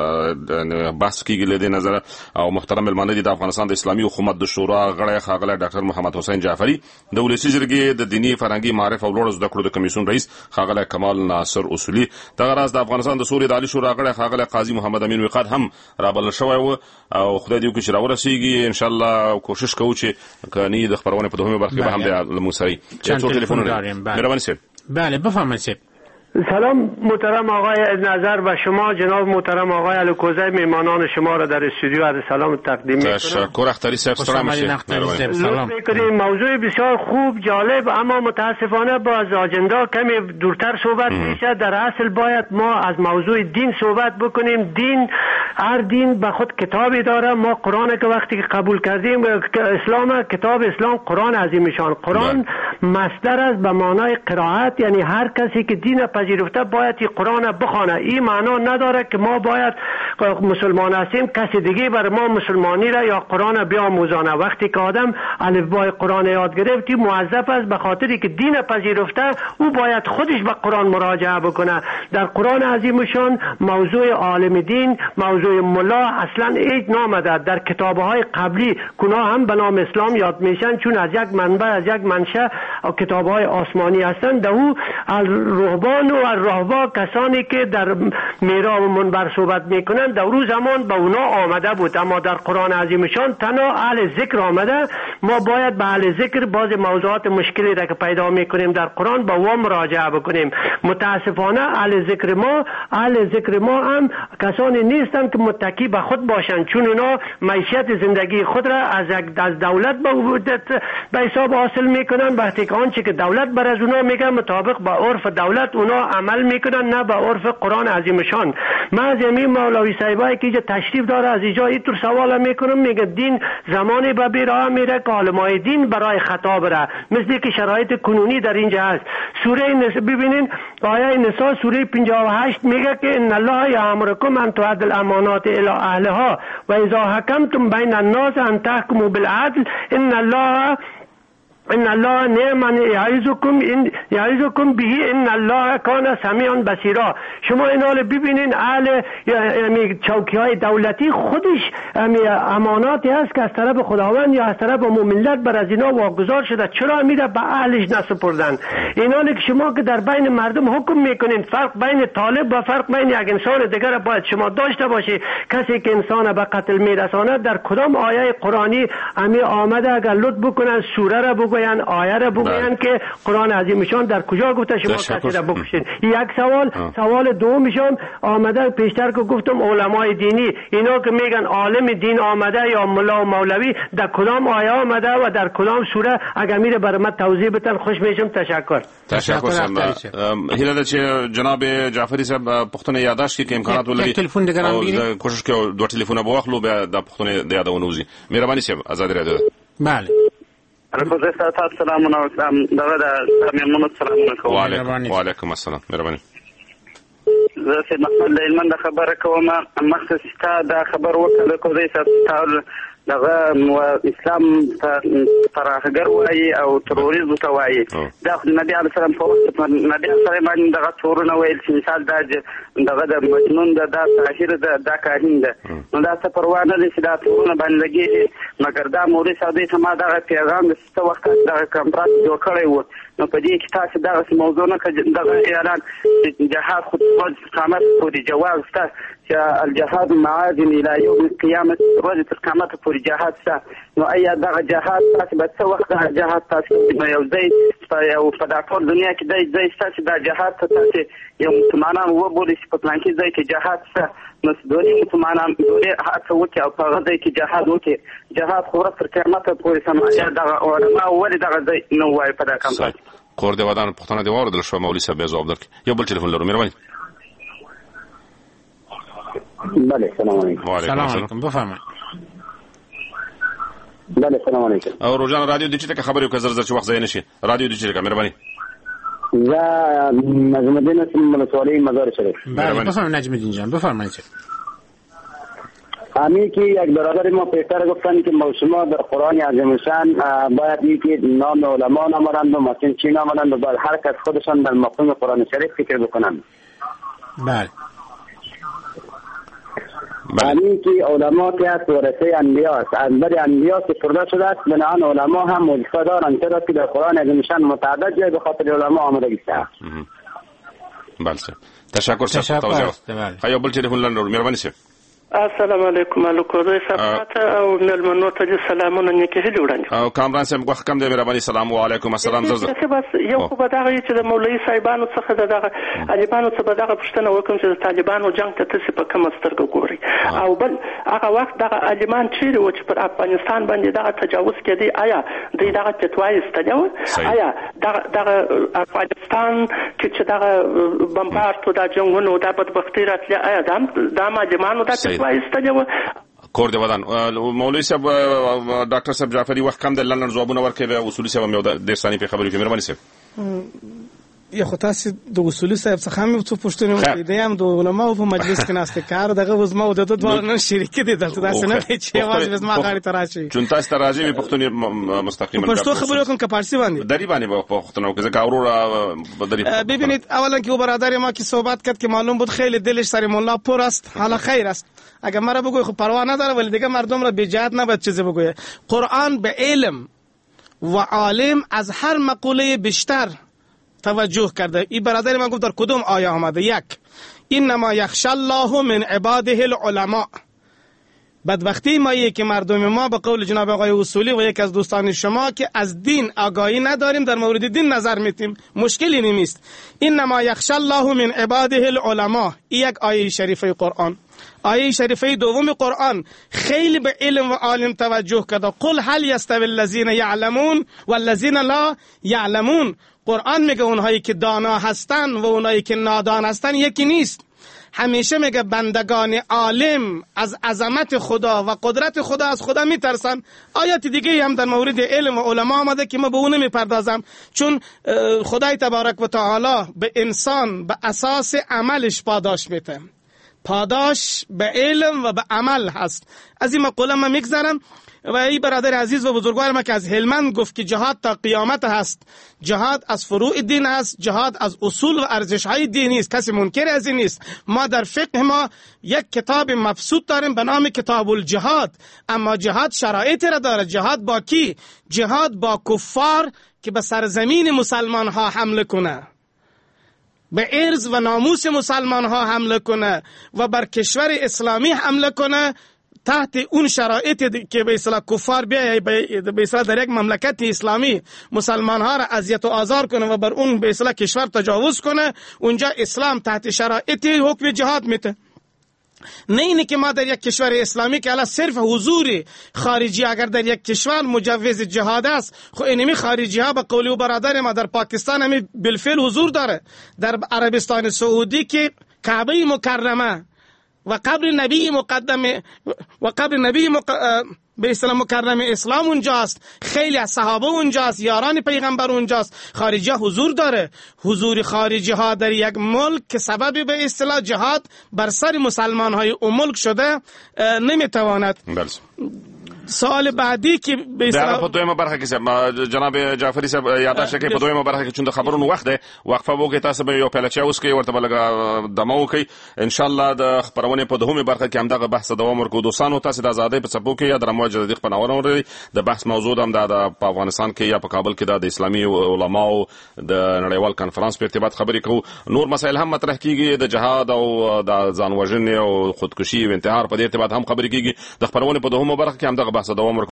بحث کېږي له دې نظر او محترم ملمانه دي د افغانستان د اسلامي حکومت د شورا غړی ښاغلی ډاکټر محمد حسین جعفری، د ولسی جرګې د دینی فرهنګي معارف او لوړو زده کړو د کمیسیون رئیس ښاغلی کمال ناصر اصولي، دغه راز د افغانستان د سولې د عالی شورا غړی ښاغلی قاضي محمد امین وقاد هم رابلل شوی و او خدای دې وکړي چې راورسیږي. ان شاء الله کوشش کوو چې کني د خبرونه په دوهمه برخه به هم د موسری څو ټلیفون لري. مهرباني سي. بله بفرمایید سي. سلام محترم آقای نظر و شما جناب محترم آقای الکوزی، میمانان شما را در استودیو عرض سلام تقدیم می‌کنم. تشکر اختری صاحب، سلام سلام. موضوع بسیار خوب جالب، اما متاسفانه با از آجندا کمی دورتر صحبت میشه. در اصل باید ما از موضوع دین صحبت بکنیم. دین، هر دین به خود کتابی داره. ما قرآن که وقتی که قبول کردیم اسلام، کتاب اسلام قرآن عظیم شان، قرآن مصدر است به معنای قرائت، یعنی هر کسی که دین پذیرفته باید این قرآن بخونه. این معنا نداره که ما باید مسلمان هستیم کسی دیگه بر ما مسلمانی را یا قرآن بیاموزانه. وقتی که آدم الفبای قرآن یاد گرفت موظف است به خاطری که دین پذیرفته او باید خودش به قرآن مراجعه بکنه. در قرآن عظیمشان موضوع عالم دین، موضوع ملا اصلا هیچ نامده. در کتابهای قبلی کنا هم به نام اسلام یاد میشن چون از یک منبع از یک منشأ کتابهای آسمانی هستند. در او الرهبان و الرهبا کسانی که در میراب و منبر صحبت میکنند در روز زمان به اونا آمده بود، اما در قرآن عظیمشان تنها اهل ذکر آمده. ما باید به اهل ذکر باز موضوعات مشکلی را که پیدا میکنیم در قرآن به او مراجعه بکنیم. متاسفانه اهل ذکر ما اهل ذکر ما هم کسانی نیستند که متکی به خود باشند، چون اونا معیشت زندگی خود را از از دولت به حساب حاصل میکنن. وقتی که آنچه که دولت بر از اونا میگه مطابق با عرف دولت اونا عمل میکنن، نه به عرف قرآن عظیمشان. من از همین مولوی صاحبایی که اینجا تشریف داره از اینجا اینطور سوال میکنم، میگه دین زمانی به بیراه میره که عالمای دین برای خطا بره، مثل که شرایط کنونی در اینجا هست. سوره نس... ببینین آیه نساء سوره پنجاه و هشت میگه که ان الله یامرکم ان تؤدوا الامانات الی اهلها و اذا حکمتم بین الناس ان تحکموا بالعدل ان الله ان الله نعم یعظکم ان یعظکم به ان الله کان سمیعا بصیرا. شما اینا رو ببینین، اهل یعنی چوکی های دولتی خودش اماناتی هست که از طرف خداوند یا از طرف ملت بر از اینا واگذار شده، چرا میره به اهلش نسپردن؟ اینا که شما که در بین مردم حکم میکنین، فرق بین طالب و فرق بین یک انسان دیگر باید شما داشته باشی. کسی که انسان به قتل میرساند در کدام آیه قرآنی امی آمده اگر لطف بکنن سوره را بگوین، آیه را بگوین که قرآن عظیمشان در کجا گفته شما کسی را بکشید؟ یک سوال آه. سوال دومشم آمده پیشتر که گفتم علمای دینی، اینا که میگن عالم دین آمده یا ملا و مولوی در کدام آیه آمده و در کدام سوره؟ اگر میره برای من توضیح بدن خوش میشم. تشکر. تشکر سم هیله ده چې جناب جعفری صاحب پښتنه یاداشت کې امکانات ولري ټلیفون دې ګرام دي کوشش کوي دوه ټلیفونه به واخلو به د پښتنه د یادونه وزي. مهرباني صاحب آزاد راځه. بله رفضه ستاسو سلامونه او دغه د سلامونه سلامونه کوم. وعلیکم وعلیکم السلام. مهرباني. زه سید محمد لېلمن د خبره کوم. مخصوص تا د خبر وکړه کوزي ستاسو دغه اسلام ترهګر وایي او تروریزم ته وایي. دا نبی علیه السلام په وخت نبی علیه السلام باندې دغه تورونه ویل چې مثال دا دغه د مجنون د دا طاهر د دا کاهن ده، نو دا څه پروا نه دي چې دا تورونه باندې لګېږي. مګر دا مولوي صاحب ته ما دغه پیغام د څه وخت دغه کمپرات جوړ کړی و، نو په دې کې تاسو دغه موضوع نه دغه اعلان جهاد خود استقامت پورې جواز شته چې الجهاد معادن الى يوم القيامه ورځ تر قیامت پورې جهاد شته. نو ایا دغه جهاد تاسو به څه وخت دغه جهاد تاسو یو ځای یو په ټول دنیا کې د ځای تاسو د جهاد ته تاسو یو مسلمانان وبولئ چې په پلان کې ځای کې جهاد شته، نو دوی مسلمانان دوی هڅه وکړي او په هغه ځای کې جهاد وکړي. جهاد خو ورځ تر قیامت پورې سمایا دغه علما ولې دغه ځای نه وایي په دغه کمپاین کور دی ودان پښتنه دی واردل شو. مولوي صاحب جواب درک. یو بل ټلیفون لرو. مهرباني. بله سلام علیکم. سلام علیکم. بفرمایئ. بله سلام علیکم. او روزانه رادیو د چټه خبرې وکړه زر زر چې وخت ځای نشي. رادیو د چټه مهرباني. زه نجم الدین اسم ولسوالی مزار شریف. بله بفرمایئ نجم الدین جان بفرمایئ. همین که یک برادر ما پیشتر گفتن که شما در قرآن عظیم شان باید این که نام علما نمارند و مثلا چی نمارند و باید هر کس خودشان در مفهوم قرآن شریف فکر بکنند. بله. همین که علما که از ورثه انبیا است، از بر انبیا که فردا شده است، بنابراین علما هم موجزه دارند، چرا که در قرآن عظیم شان متعدد جای به خاطر علما آمدگی است. بله تشکر صاحب. خیلی بل تلفن لرو. مهرباني صاحب. السلام علیکم الکوزی صفات او نلمنو ته سلامونه نیکه هلي وړاندې. او کامران صاحب وخت کم دی مهرباني. سلام علیکم. السلام زرزر. بس یو خو به دغه چې د مولوي صاحبانو څخه دغه طالبانو څخه دغه پښتنه وکم چې د طالبانو جنگ ته تاسو په کوم سترګه ګوري، او بل هغه وخت دغه عالمان چیرې و چې پر افغانستان باندې دغه تجاوز کړي، آیا د دغه فتوای استلو؟ آیا دغه دغه افغانستان چې دغه بمبار تو د جنگونو د بدبختی راتلی، آیا د د عالمانو د وایستلو؟ کور دی ودان مولوی صاحب ډاکټر صاحب جعفری وخت کم د لندن جوابونه ورکوي اصولي صاحب یو د ثاني په خبرو کې مهرباني صاحب یا خو تاسو د اصولي صاحب څخه هم څه پوښتنه وکړئ د یم د علماء په مجلس کې ناسته کار دغه وزما او د دوه نه شریک دي دلته تاسو نه چې आवाज وزما غاړي تراشي چون تاسو تراجمي پښتون مستقیما پښتو خبرو کوم که فارسی باندې دری باندې پښتون که زکاورو بدری ببینید اولا که او برادر ما که صحبت کرد که معلوم بود خیلی دلش سر مولا پر است حالا خیر است اگر مرا بگوی خب پروا نداره ولی دیگه مردم را بی‌جهت نباید چیزی بگویه قرآن به علم و عالم از هر مقوله بیشتر توجه کرده. این برادر من گفت در کدوم آیه آمده؟ یک انما یخشی الله من عباده العلماء. بدبختی ما یه که مردم ما به قول جناب آقای اصولی و یک از دوستان شما که از دین آگاهی نداریم در مورد دین نظر میتیم مشکلی نیست. انما یخشی الله من عباده العلماء این یک آیه شریفه قرآن. آیه شریفه دوم قرآن خیلی به علم و عالم توجه کرده. قل هل یستوی الذین یعلمون والذین لا یعلمون. قرآن میگه اونهایی که دانا هستن و اونهایی که نادان هستن یکی نیست. همیشه میگه بندگان عالم از عظمت خدا و قدرت خدا از خدا میترسن. آیات دیگه هم در مورد علم و علما آمده که ما به اون نمیپردازم چون خدای تبارک و تعالی به انسان به اساس عملش پاداش میده. پاداش به علم و به عمل هست. از این مقوله من میگذرم و ای برادر عزیز و بزرگوار ما که از هلمند گفت که جهاد تا قیامت هست. جهاد از فروع دین هست، جهاد از اصول و ارزش های دینی است، کسی منکر از این نیست. ما در فقه ما یک کتاب مبسوط داریم به نام کتاب الجهاد، اما جهاد شرایط را داره. جهاد با کی؟ جهاد با کفار که به سرزمین مسلمان ها حمله کنه، به ارز و ناموس مسلمان ها حمله کنه و بر کشور اسلامی حمله کنه تحت اون شرایطی که به اصطلاح کفار بیای به اصطلاح در یک مملکت اسلامی مسلمان ها را اذیت و آزار کنه و بر اون به اصطلاح کشور تجاوز کنه. اونجا اسلام تحت شرایطی حکم جهاد میده. نه اینه که ما در یک کشور اسلامی که الان صرف حضور خارجی اگر در یک کشور مجوز جهاد است، خب اینمی خارجی ها به قول برادر ما در پاکستان همی بالفعل حضور داره. در عربستان سعودی که کعبه مکرمه و قبر نبی مقدم و قبر نبی مق... به اسلام مکرم اسلام اونجاست، خیلی از صحابه اونجاست، یاران پیغمبر اونجاست، خارجی حضور داره. حضور خارجی ها در یک ملک که سبب به اصطلاح جهاد بر سر مسلمان های اون ملک شده نمیتواند. سوال بعدی که به اصطلاح په دویمه برخه کې جناب جعفری صاحب یاداښت کوي په دویمه برخه کې چې د خبرونو وخت دی وقفه وکړئ، تاسو به یو پیاله چای وڅښئ، ورته به لږه دمه وکړئ. ان شاء الله د خبرونې په دویمه برخه کې همدغه بحث دوام ورکړو. دوستانو تاسو د ازادۍ په څپو کې یا د رموج جدید خبرونه ورئ. د بحث موضوع هم د په افغانستان کې یا په کابل کې د اسلامي علماو د نړیوال کانفرنس په ارتباط خبرې کوو. نور مسایل هم مطرح کیږي، د جهاد او د ځان وژنې او خودکشي او انتحار په دې ارتباط هم خبرې کیږي. د خبرونې په دویمه برخه کې همدغه بحث دوام